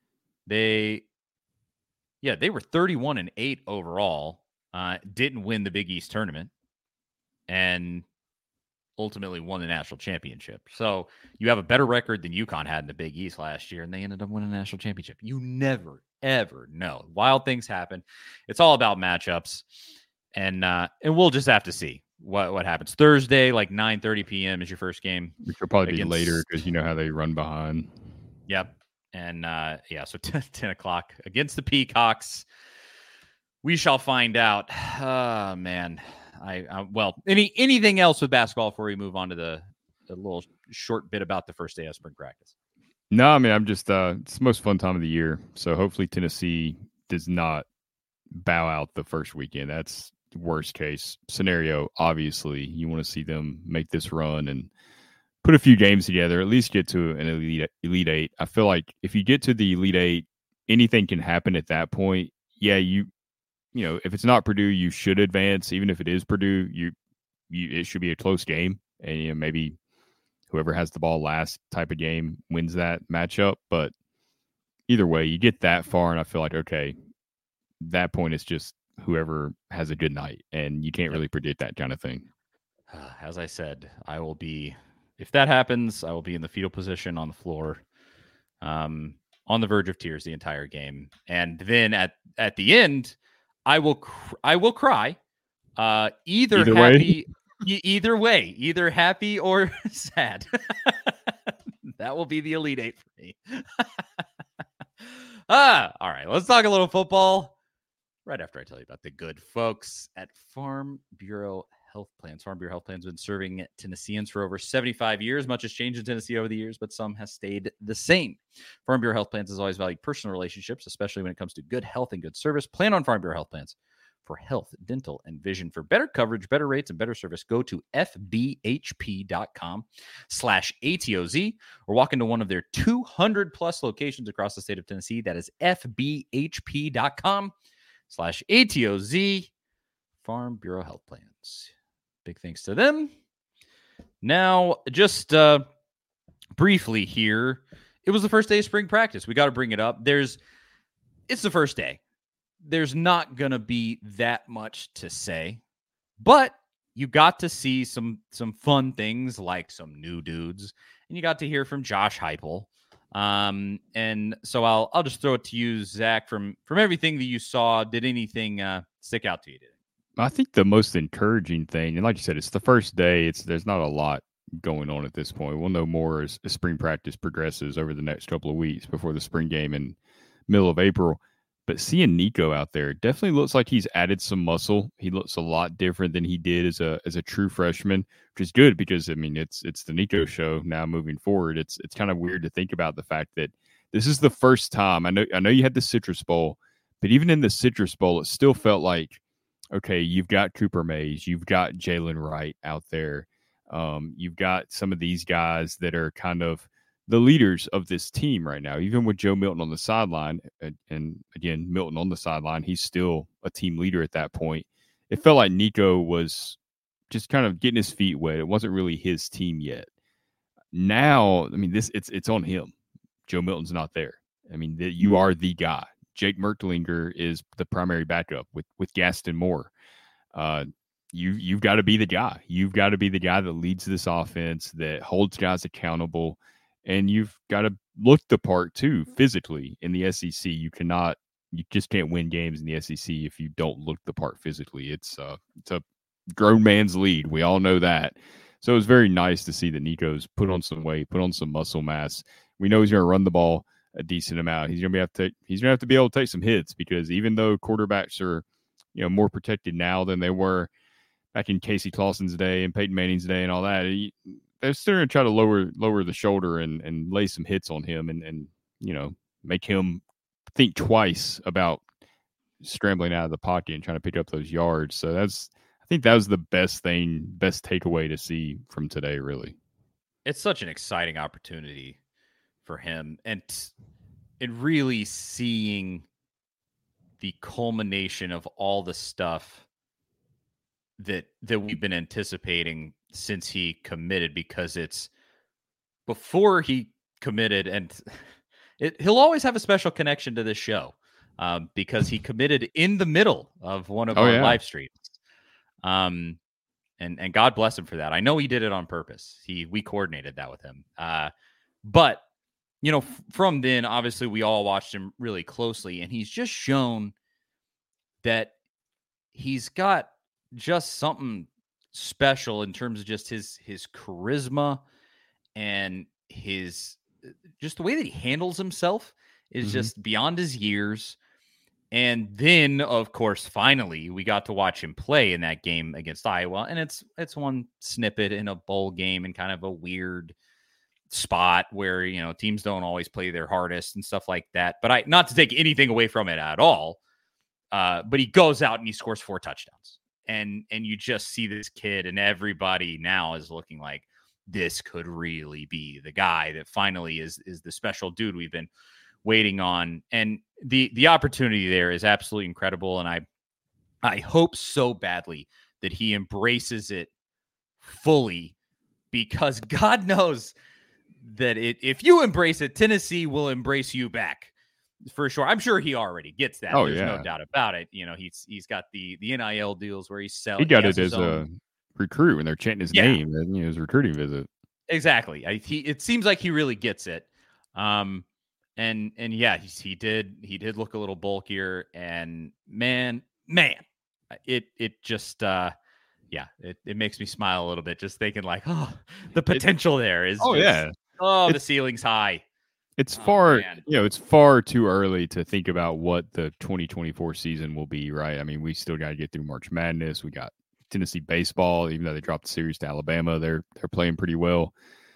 They, yeah, they were thirty-one and eight overall. Uh, didn't win the Big East tournament, and ultimately won the national championship. So you have a better record than UConn had in the Big East last year, and they ended up winning a national championship. You never, ever know. Wild things happen. It's all about matchups, and uh, and we'll just have to see what what happens. Thursday, like nine thirty p.m. is your first game. Which will probably against... be later because you know how they run behind. Yep. And uh, yeah, so ten o'clock against the Peacocks. We shall find out. Oh, man. I, I well, any anything else with basketball before we move on to the, the little short bit about the first day of spring practice? No, I mean, I'm just, uh, it's the most fun time of the year. So hopefully Tennessee does not bow out the first weekend. That's the worst case scenario. Obviously, you want to see them make this run and put a few games together, at least get to an elite, elite eight. I feel like if you get to the Elite Eight, anything can happen at that point. Yeah, you, you know, if it's not Purdue, you should advance. Even if it is Purdue, you, you it should be a close game, and you know maybe whoever has the ball last type of game wins that matchup. But either way, you get that far, and I feel like okay, that point is just whoever has a good night, and you can't really predict that kind of thing. As I said, I will be. If that happens, I will be in the fetal position on the floor, um, on the verge of tears the entire game, and then at at the end, I will cr- I will cry, uh, either, either happy, e- either way, either happy or sad. That will be the Elite Eight for me. ah, all right, let's talk a little football right after I tell you about the good folks at Farm Bureau Health Plans. Farm Bureau Health Plans have been serving Tennesseans for over seventy-five years. Much has changed in Tennessee over the years, but some has stayed the same. Farm Bureau Health Plans has always valued personal relationships, especially when it comes to good health and good service. Plan on Farm Bureau Health Plans for health, dental, and vision. For better coverage, better rates, and better service, go to fbhp.com slash ATOZ or walk into one of their two hundred plus locations across the state of Tennessee. That is fbhp.com slash ATOZ. Farm Bureau Health Plans. Big thanks to them. Now, just uh, briefly here, it was the first day of spring practice. We got to bring it up. There's, it's the first day. There's not going to be that much to say, but you got to see some some fun things like some new dudes, and you got to hear from Josh Heupel. Um, and so I'll I'll just throw it to you, Zach. From from everything that you saw, did anything uh, stick out to you today? I think the most encouraging thing, and like you said, it's the first day. It's there's not a lot going on at this point. We'll know more as, as spring practice progresses over the next couple of weeks before the spring game in middle of April. But seeing Nico out there definitely looks like he's added some muscle. He looks a lot different than he did as a as a true freshman, which is good because I mean it's it's the Nico show now moving forward. It's it's kind of weird to think about the fact that this is the first time. I know I know you had the Citrus Bowl, but even in the Citrus Bowl, it still felt like, okay, you've got Cooper Mays, you've got Jalen Wright out there. Um, you've got some of these guys that are kind of the leaders of this team right now, even with Joe Milton on the sideline. And, and again, Milton on the sideline, he's still a team leader at that point. It felt like Nico was just kind of getting his feet wet. It wasn't really his team yet. Now, I mean, this it's it's on him. Joe Milton's not there. I mean, the, you are the guy. Jake Mertlinger is the primary backup with, with Gaston Moore. Uh, you, you've got to be the guy. You've got to be the guy that leads this offense, that holds guys accountable, and you've got to look the part, too, physically in the S E C. You cannot – you just can't win games in the S E C if you don't look the part physically. It's, uh, it's a grown man's league. We all know that. So it was very nice to see that Nico's put on some weight, put on some muscle mass. We know he's going to run the ball a decent amount. He's going to be have to he's going to have to be able to take some hits because even though quarterbacks are, you know, more protected now than they were back in Casey Clausen's day and Peyton Manning's day and all that, he, they're still going to try to lower lower the shoulder and, and lay some hits on him and, and, you know, make him think twice about scrambling out of the pocket and trying to pick up those yards. So that's, I think that was the best thing, best takeaway to see from today, really. It's such an exciting opportunity for him, and and really seeing the culmination of all the stuff that that we've been anticipating since he committed, because it's before he committed, and it, he'll always have a special connection to this show um, because he committed in the middle of one of oh, our yeah. live streams. Um, and and God bless him for that. I know he did it on purpose. He we coordinated that with him. Uh, but you know, f- from then, obviously, we all watched him really closely, and he's just shown that he's got just something special in terms of just his his charisma and his just the way that he handles himself is mm-hmm. just beyond his years. And then, of course, finally, we got to watch him play in that game against Iowa. And it's it's one snippet in a bowl game and kind of a weird spot where, you know, teams don't always play their hardest and stuff like that. But I not to take anything away from it at all. Uh, but he goes out and he scores four touchdowns. And and you just see this kid, and everybody now is looking like this could really be the guy that finally is is the special dude we've been waiting on. And the the opportunity there is absolutely incredible, and I I hope so badly that he embraces it fully, because God knows that it, if you embrace it, Tennessee will embrace you back for sure. I'm sure he already gets that. Oh, There's yeah. no doubt about it. You know, he's he's got the the N I L deals where he's selling. He got he it as own. a recruit when they're chanting his Yeah. name and you know, his recruiting visit. Exactly. I, he it seems like he really gets it. Um, and and yeah, he, he did he did look a little bulkier, and man, man, it it just uh, yeah, it, it makes me smile a little bit just thinking like, oh, the potential it, there is. Oh just, yeah. Oh, it's, the ceiling's high. It's oh, far, man. you know, it's far too early to think about what the twenty twenty-four season will be, right? I mean, we still got to get through March Madness. We got Tennessee baseball, even though they dropped the series to Alabama, they're they're playing pretty well.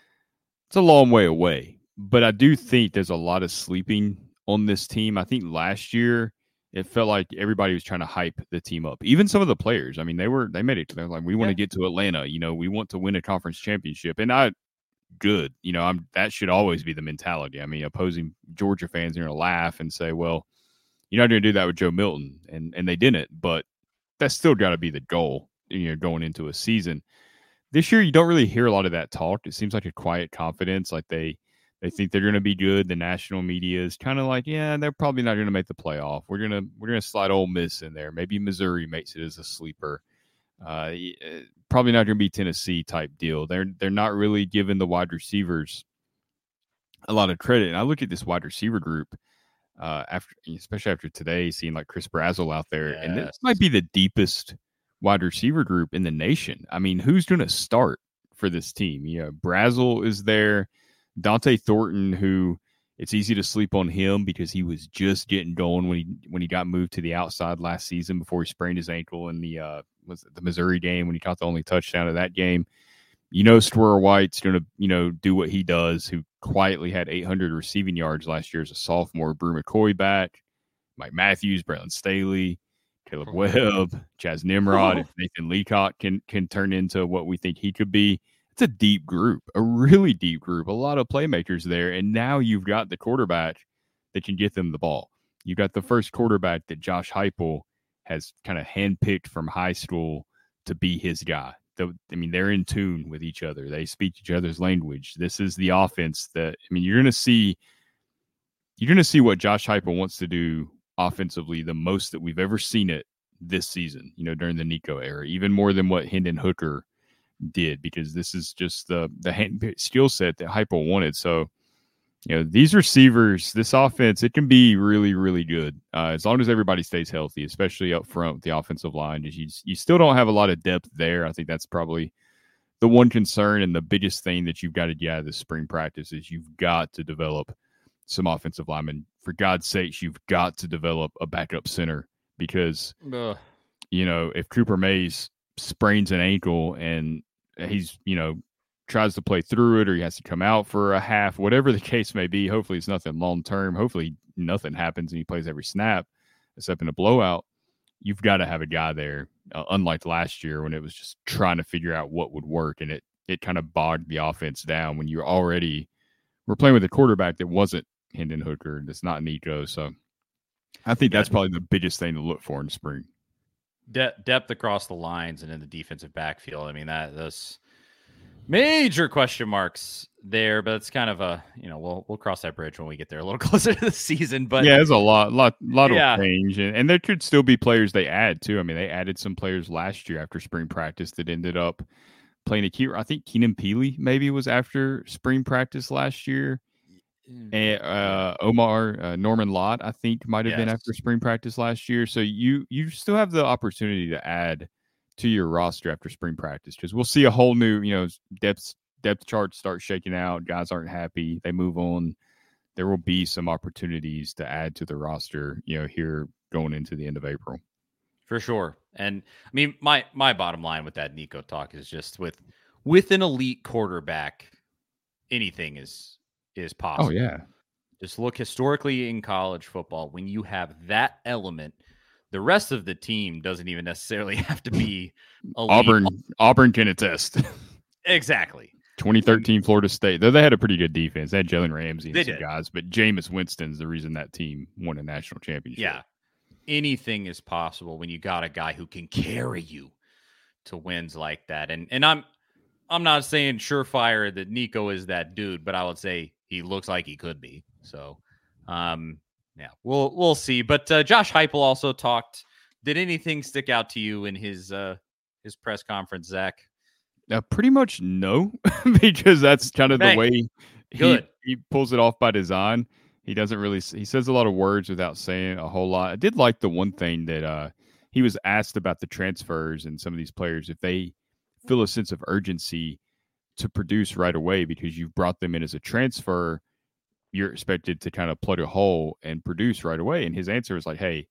It's a long way away, but I do think there's a lot of sleeping on this team. I think last year it felt like everybody was trying to hype the team up. Even some of the players. I mean, they were they made it. They're like, we want to yeah. get to Atlanta. You know, we want to win a conference championship, and I. Good. You know, I'm that should always be the mentality. I mean, opposing Georgia fans are going to laugh and say, well, you're not going to do that with Joe Milton. And and they didn't, but that's still got to be the goal, you know, going into a season. This year, you don't really hear a lot of that talk. It seems like a quiet confidence. Like they they think they're going to be good. The national media is kind of like, yeah, they're probably not going to make the playoff. We're going to we're going to slide Ole Miss in there. Maybe Missouri makes it as a sleeper. Uh, probably not going to be Tennessee type deal. They're they're not really giving the wide receivers a lot of credit. And I look at this wide receiver group uh, after, especially after today, seeing like Chris Brazzell out there, yes. and this might be the deepest wide receiver group in the nation. I mean, who's going to start for this team? You know, Brazzell is there, Dante Thornton, who it's easy to sleep on him because he was just getting going when he when he got moved to the outside last season before he sprained his ankle in the uh, was it the Missouri game when he caught the only touchdown of that game. You know, Squirrel White's going to, you know, do what he does, who quietly had eight hundred receiving yards last year as a sophomore. Brew McCoy back, Mike Matthews, Braylon Staley, Caleb Webb, Chaz Nimrod. If Nathan Leacock can can turn into what we think he could be. It's a deep group, a really deep group, a lot of playmakers there. And now you've got the quarterback that can get them the ball. You've got the first quarterback that Josh Heupel has kind of handpicked from high school to be his guy. The, I mean, they're in tune with each other. They speak each other's language. This is the offense that, I mean, you're going to see, you're going to see what Josh Heupel wants to do offensively the most that we've ever seen it this season, you know, during the Nico era, even more than what Hendon Hooker did, because this is just the the hand skill set that Heupel wanted. So, you know, these receivers, this offense, it can be really, really good uh, as long as everybody stays healthy, especially up front with the offensive line. You, you still don't have a lot of depth there. I think that's probably the one concern and the biggest thing that you've got to get out of this spring practice is you've got to develop some offensive linemen. For God's sakes, you've got to develop a backup center because, Ugh. you know, if Cooper Mays sprains an ankle and he's, you know, tries to play through it or he has to come out for a half, whatever the case may be. Hopefully it's nothing long term. Hopefully nothing happens and he plays every snap except in a blowout. You've got to have a guy there uh, unlike last year when it was just trying to figure out what would work, and it it kind of bogged the offense down when you're already we're playing with a quarterback that wasn't Hendon Hooker, that's not Nico. So I think that's probably the biggest thing to look for in spring. De- depth across the lines and in the defensive backfield. I mean, that those major question marks there, but it's kind of a, you know, we'll we'll cross that bridge when we get there a little closer to the season. But yeah, there's a lot, lot, lot yeah. of change, and, and there could still be players they add too. I mean, they added some players last year after spring practice that ended up playing a key. I think Keenan Peely maybe was after spring practice last year. And uh, Omar uh, Norman Lott, I think, might have yes. been after spring practice last year. So you you still have the opportunity to add to your roster after spring practice, because we'll see a whole new, you know, depth depth chart start shaking out. Guys aren't happy, they move on. There will be some opportunities to add to the roster, you know, here going into the end of April. For sure. And I mean, my my bottom line with that Nico talk is just with with an elite quarterback, anything is. is possible. Oh, yeah. Just look historically in college football. When you have that element, the rest of the team doesn't even necessarily have to be elite. Auburn. Auburn can attest. Exactly. twenty thirteen Florida State. Though they had a pretty good defense. They had Jalen Ramsey and they some did. guys, but Jameis Winston's the reason that team won a national championship. Yeah. Anything is possible when you got a guy who can carry you to wins like that. And and I'm I'm not saying surefire that Nico is that dude, but I would say he looks like he could be. So, um, yeah, we'll we'll see. But uh, Josh Heupel also talked. Did anything stick out to you in his uh, his press conference, Zach? Uh, pretty much no, because that's kind of Bang. the way he, Good. he pulls it off by design. He doesn't really – he says a lot of words without saying a whole lot. I did like the one thing that uh, he was asked about the transfers and some of these players, if they feel a sense of urgency to produce right away because you've brought them in as a transfer, you're expected to kind of plug a hole and produce right away. And his answer was like, hey,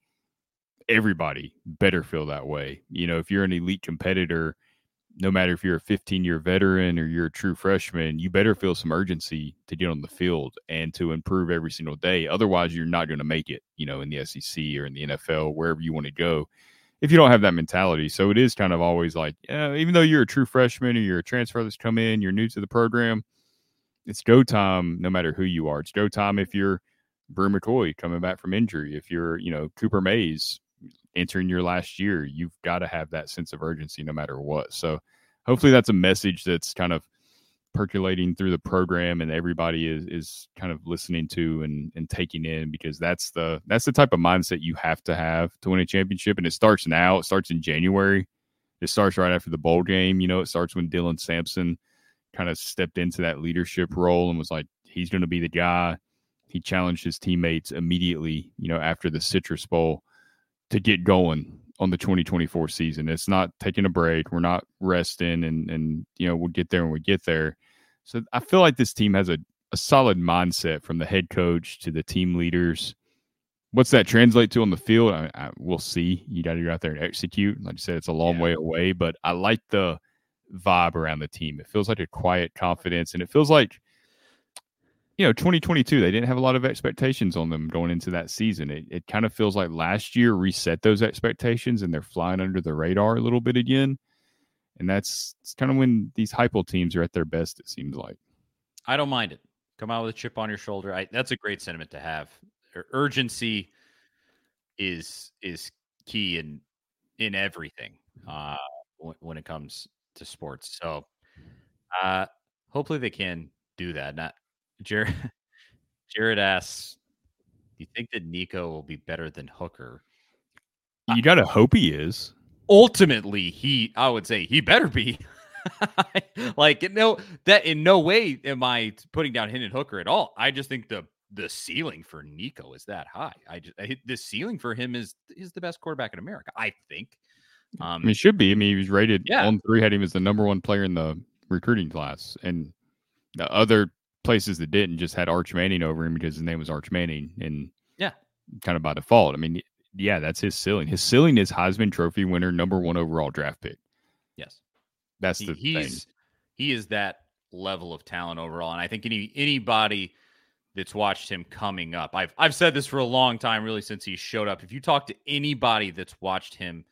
everybody better feel that way. You know, if you're an elite competitor, no matter if you're a fifteen-year veteran or you're a true freshman, you better feel some urgency to get on the field and to improve every single day. Otherwise, you're not going to make it, you know, in the S E C or in the N F L, wherever you want to go, if you don't have that mentality. So it is kind of always like, yeah, even though you're a true freshman or you're a transfer that's come in, you're new to the program, it's go time no matter who you are. It's go time if you're Brew McCoy coming back from injury. If you're, you know, Cooper Mays entering your last year, you've got to have that sense of urgency no matter what. So hopefully that's a message that's kind of percolating through the program and everybody is is kind of listening to and, and taking in, because that's the that's the type of mindset you have to have to win a championship. And it starts now. It starts in January. It starts right after the bowl game. You know, it starts when Dylan Sampson kind of stepped into that leadership role and was like, he's going to be the guy. He challenged his teammates immediately, you know, after the Citrus Bowl to get going on the twenty twenty-four season. It's not taking a break. We're not resting and, and, you know, we'll get there when we get there. So I feel like this team has a, a solid mindset from the head coach to the team leaders. What's that translate to on the field? I, I, we'll see. You got to go out there and execute. Like I said, it's a long Yeah. way away, but I like the vibe around the team. It feels like a quiet confidence, and it feels like, you know, twenty twenty-two, they didn't have a lot of expectations on them going into that season. It, it kind of feels like last year reset those expectations and they're flying under the radar a little bit again. And that's it's kind of when these Heupel teams are at their best, it seems like. I don't mind it. Come out with a chip on your shoulder. I, that's a great sentiment to have. Ur- Urgency is is key in in everything uh, when, when it comes to sports. So uh, hopefully they can do that. Not Jared, Jared asks, do you think that Nico will be better than Hooker? You got to hope he is. Ultimately, he, I would say he better be. Like, no, that in no way am I putting down Hendon Hooker at all. I just think the the ceiling for Nico is that high. I just I, the ceiling for him is is the best quarterback in America, I think. Um, I mean, it should be. I mean, he was rated yeah. on three, had him as the number one player in the recruiting class. And the other places that didn't just had Arch Manning over him because his name was Arch Manning, and yeah, kind of by default. I mean, yeah, that's his ceiling. His ceiling is Heisman Trophy winner, number one overall draft pick. Yes, that's he, the he's thing. He is that level of talent overall, and I think any anybody that's watched him coming up, I've I've said this for a long time, really since he showed up. If you talk to anybody that's watched him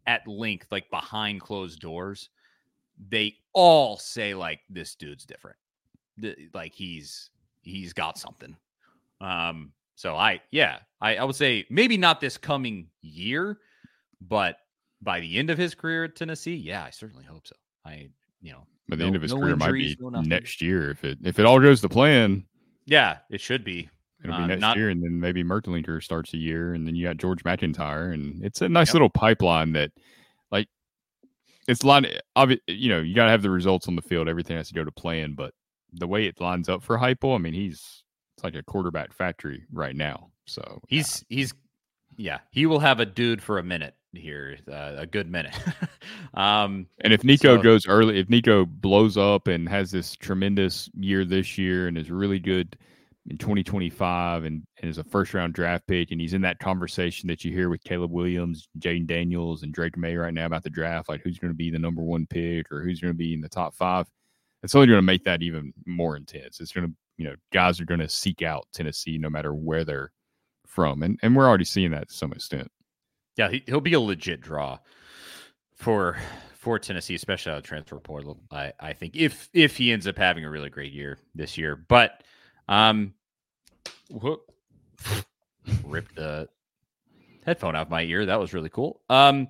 at length, like behind closed doors, they all say like this dude's different. The, like he's he's got something. Um, so I yeah, I, I would say maybe not this coming year, but by the end of his career at Tennessee, yeah, I certainly hope so. I you know, by the no, end of his no career injuries, might be no next year if it if it all goes to plan. Yeah, it should be. It'll be uh, next not, year, and then maybe Mertlinger starts a year, and then you got George McIntyre, and it's a nice yep. little pipeline that, like, it's a lot. Of, you know, you got to have the results on the field. Everything has to go to plan, but the way it lines up for Heupel, I mean, he's it's like a quarterback factory right now. So he's yeah. he's yeah, he will have a dude for a minute here, uh, a good minute. um, and if Nico so, goes early, if Nico blows up and has this tremendous year this year and is really good in twenty twenty-five and, and is a first round draft pick, and he's in that conversation that you hear with Caleb Williams, Jaden Daniels, and Drake May right now about the draft, like who's going to be the number one pick or who's going to be in the top five, it's only going to make that even more intense. It's going to, you know, guys are going to seek out Tennessee no matter where they're from. And, and we're already seeing that to some extent. Yeah, he, he'll be a legit draw for for Tennessee, especially out of transfer portal. I, I think if if he ends up having a really great year this year. But um, whoop, ripped the headphone out of my ear. That was really cool. Um,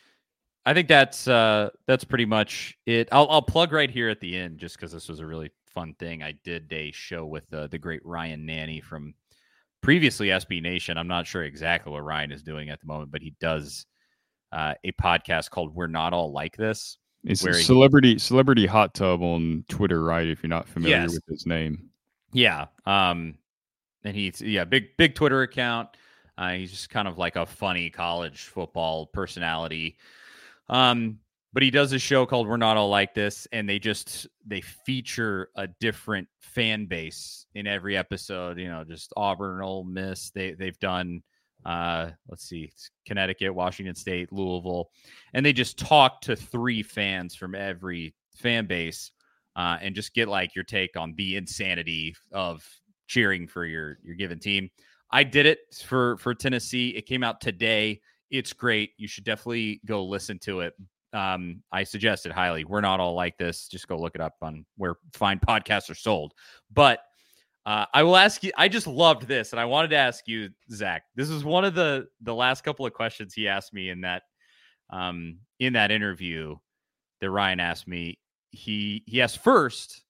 I think that's uh, that's pretty much it. I'll I'll plug right here at the end just because this was a really fun thing. I did a show with uh, the great Ryan Nanny from previously S B Nation. I'm not sure exactly what Ryan is doing at the moment, but he does uh, a podcast called "We're Not All Like This." It's a celebrity he, celebrity hot tub on Twitter, right? If you're not familiar yes. with his name, yeah. Um, and he's yeah big big Twitter account. Uh, he's just kind of like a funny college football personality. Um, but he does a show called We're Not All Like This, and they just they feature a different fan base in every episode. You know, just Auburn, Ole Miss. They they've done uh, let's see, Connecticut, Washington State, Louisville, and they just talk to three fans from every fan base, uh, and just get like your take on the insanity of cheering for your your given team. I did it for for Tennessee. It came out today. It's great. You should definitely go listen to it. Um, I suggest it highly. We're Not All Like This. Just go look it up on where fine podcasts are sold. But uh, I will ask you, I just loved this. And I wanted to ask you, Zach, this is one of the, the last couple of questions he asked me in that, um, in that interview that Ryan asked me. He, he asked first,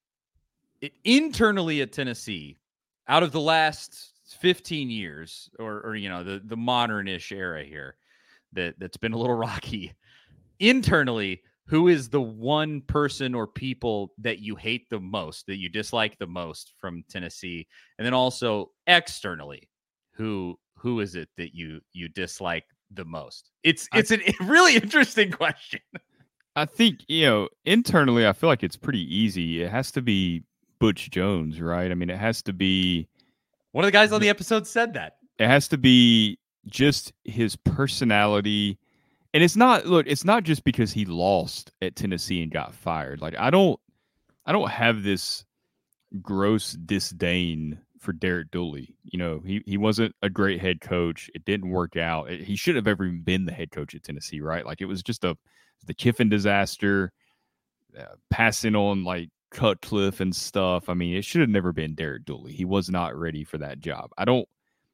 it, internally at Tennessee, out of the last fifteen years or, or, you know, the, the modern-ish era here that that's been a little rocky internally, who is the one person or people that you hate the most, that you dislike the most from Tennessee? And then also externally, who, who is it that you, you dislike the most? It's, it's I, a really interesting question. I think, you know, internally, I feel like it's pretty easy. It has to be Butch Jones, right? I mean, it has to be, one of the guys on the episode said that. It has to be just his personality. And it's not, look, it's not just because he lost at Tennessee and got fired. Like, I don't, I don't have this gross disdain for Derek Dooley. You know, he, he wasn't a great head coach. It didn't work out. It, he shouldn't have ever even been the head coach at Tennessee, right? Like, it was just a, the Kiffin disaster, uh, passing on like Cutcliffe and stuff. I mean, it should have never been Derek Dooley. He was not ready for that job. I don't,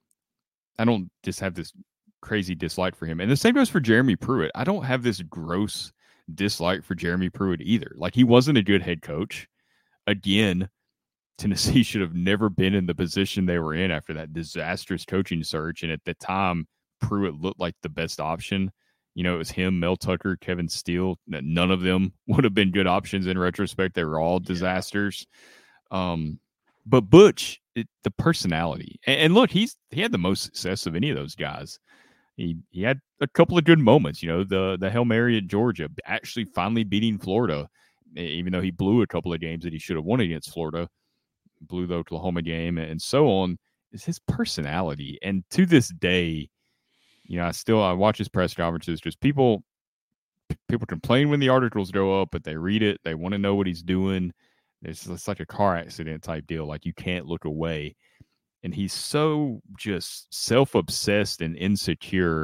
I don't just have this crazy dislike for him. And the same goes for Jeremy Pruitt. I don't have this gross dislike for Jeremy Pruitt either. Like, he wasn't a good head coach. Again, Tennessee should have never been in the position they were in after that disastrous coaching search. And at the time, Pruitt looked like the best option. You know, it was him, Mel Tucker, Kevin Steele. None of them would have been good options in retrospect. They were all disasters. Yeah. Um, but Butch, it, the personality. And, and look, he's he had the most success of any of those guys. He he had a couple of good moments. You know, the the Hail Mary at Georgia, actually finally beating Florida, even though he blew a couple of games that he should have won against Florida, blew the Oklahoma game, and so on. Is his personality. And to this day, you know, I still I watch his press conferences. Just people, people complain when the articles go up, but they read it. They want to know what he's doing. It's, it's like a car accident type deal. Like, you can't look away. And he's so just self-obsessed and insecure.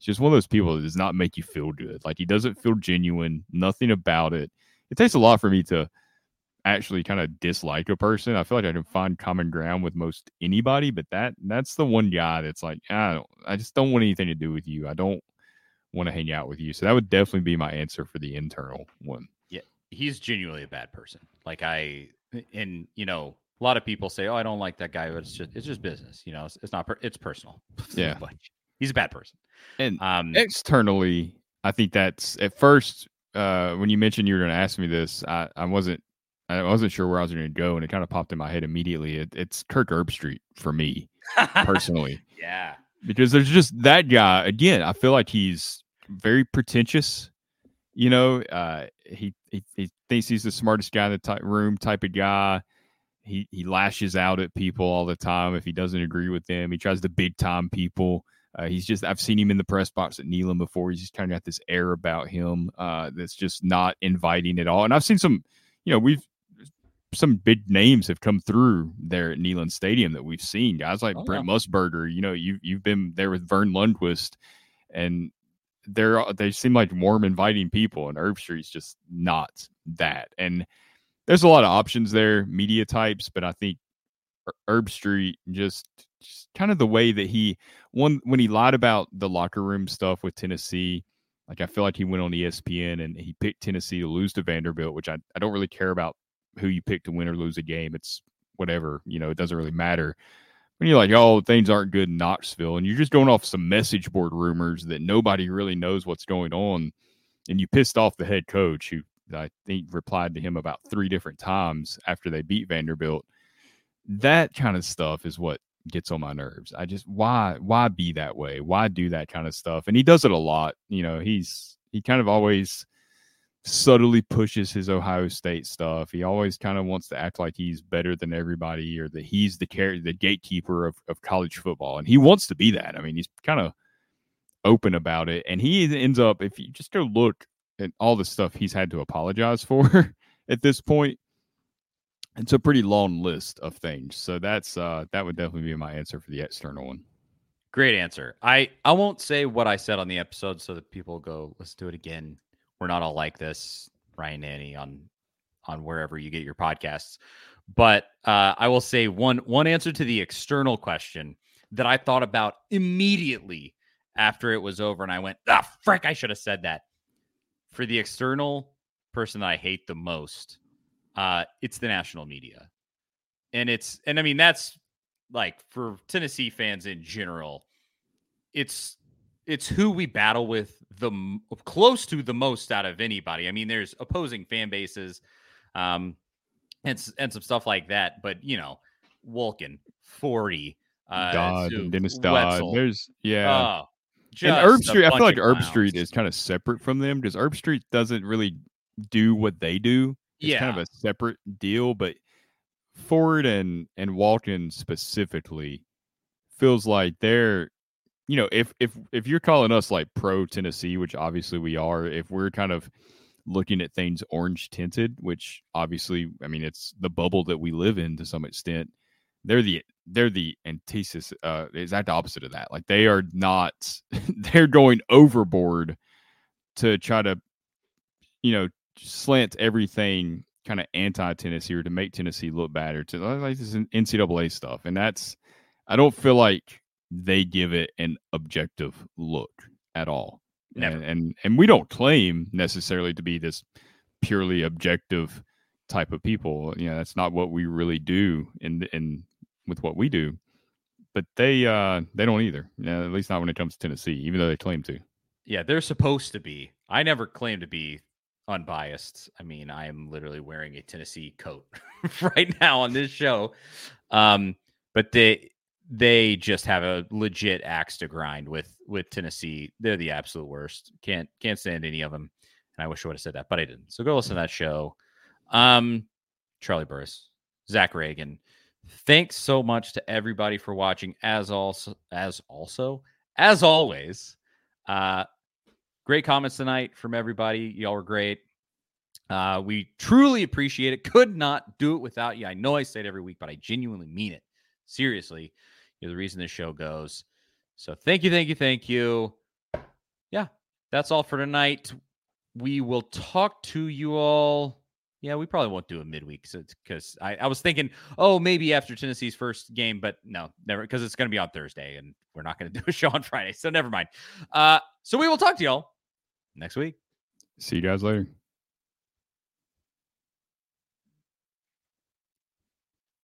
It's just one of those people that does not make you feel good. Like, he doesn't feel genuine, nothing about it. It takes a lot for me to actually kind of dislike a person. I feel like I can find common ground with most anybody, but that that's the one guy that's like, I don't, I just don't want anything to do with you. I don't want to hang out with you. So that would definitely be my answer for the internal one. Yeah, he's genuinely a bad person. Like I, and you know, a lot of people say, "Oh, I don't like that guy," but it's just it's just business. You know, it's, it's not per, it's personal. Yeah, but he's a bad person. And um, externally, I think that's at first uh, when you mentioned you were going to ask me this, I, I wasn't I wasn't sure where I was going to go, and it kind of popped in my head immediately. It, it's Kirk Herbstreit for me personally. Yeah, because there's just that guy again. I feel like he's very pretentious. You know, uh, he, he he thinks he's the smartest guy in the type, room type of guy. He he lashes out at people all the time if he doesn't agree with them. He tries to big time people. Uh, he's just I've seen him in the press box at Neyland before. He's just kind of got this air about him uh, that's just not inviting at all. And I've seen some, you know, we've some big names have come through there at Neyland Stadium that we've seen. Guys like oh, Brent yeah. Musburger. You know, you you've been there with Vern Lundquist, and they're they seem like warm, inviting people. And Herbstreit's just not that. And there's a lot of options there, media types, but I think Herbstreit just, just kind of the way that he one when he lied about the locker room stuff with Tennessee. Like, I feel like he went on E S P N and he picked Tennessee to lose to Vanderbilt, which I, I don't really care about who you pick to win or lose a game. It's whatever, you know, it doesn't really matter. When you're like, oh, things aren't good in Knoxville, and you're just going off some message board rumors that nobody really knows what's going on, and you pissed off the head coach, who I think replied to him about three different times after they beat Vanderbilt. That kind of stuff is what gets on my nerves. I just, why, why be that way? Why do that kind of stuff? And he does it a lot. You know, he's, he kind of always subtly pushes his Ohio State stuff. He always kind of wants to act like he's better than everybody, or that he's the car- the gatekeeper of, of college football. And he wants to be that. I mean, he's kind of open about it. And he ends up, if you just go look at all the stuff he's had to apologize for at this point, it's a pretty long list of things. So that's uh, that would definitely be my answer for the external one. Great answer. I, I won't say what I said on the episode so that people go, let's do it again. We're not all like this, Ryan Nanny, on on wherever you get your podcasts. But uh, I will say one one answer to the external question that I thought about immediately after it was over, and I went, ah, frick, I should have said that. For the external person that I hate the most, uh, it's the national media. And it's, and I mean, that's like for Tennessee fans in general, it's, it's who we battle with the close to the most out of anybody. I mean, there's opposing fan bases, um, and, and some stuff like that, but you know, Wolken, forty, uh, Dodd, Dennis Dodd. There's, yeah. Uh, and Herbstreit, I feel like Herbstreit is kind of separate from them because Herbstreit doesn't really do what they do. It's yeah. kind of a separate deal, but Ford and, and Wolken specifically feels like they're, you know, if, if, if you're calling us like pro Tennessee, which obviously we are, if we're kind of looking at things orange tinted, which obviously, I mean, it's the bubble that we live in to some extent. They're the, they're the antithesis, uh, exact opposite of that. Like, they are not, they're going overboard to try to, you know, slant everything kind of anti-Tennessee or to make Tennessee look bad or to like this N C double A stuff. And that's, I don't feel like they give it an objective look at all. Never. And, and, and we don't claim necessarily to be this purely objective type of people. You know, that's not what we really do in, in, with what we do, but they uh they don't either. You know, at least not when it comes to Tennessee, even though they claim to. Yeah, they're supposed to be. I never claim to be unbiased. I mean, I am literally wearing a Tennessee coat right now on this show. Um, but they they just have a legit axe to grind with with Tennessee. They're the absolute worst. Can't can't stand any of them. And I wish I would have said that, but I didn't. So go listen to that show. Um, Charlie Burris, Zach Reagan. Thanks so much to everybody for watching. As also, as also, as always, uh, great comments tonight from everybody. Y'all were great. Uh, we truly appreciate it. Could not do it without you. I know I say it every week, but I genuinely mean it. Seriously, you're the reason this show goes. So thank you, thank you, thank you. that's all for tonight. We will talk to you all. Yeah, we probably won't do a midweek because I, I was thinking, oh, maybe after Tennessee's first game, but no, never, because it's going to be on Thursday and we're not going to do a show on Friday. So never mind. Uh, so we will talk to y'all next week. See you guys later.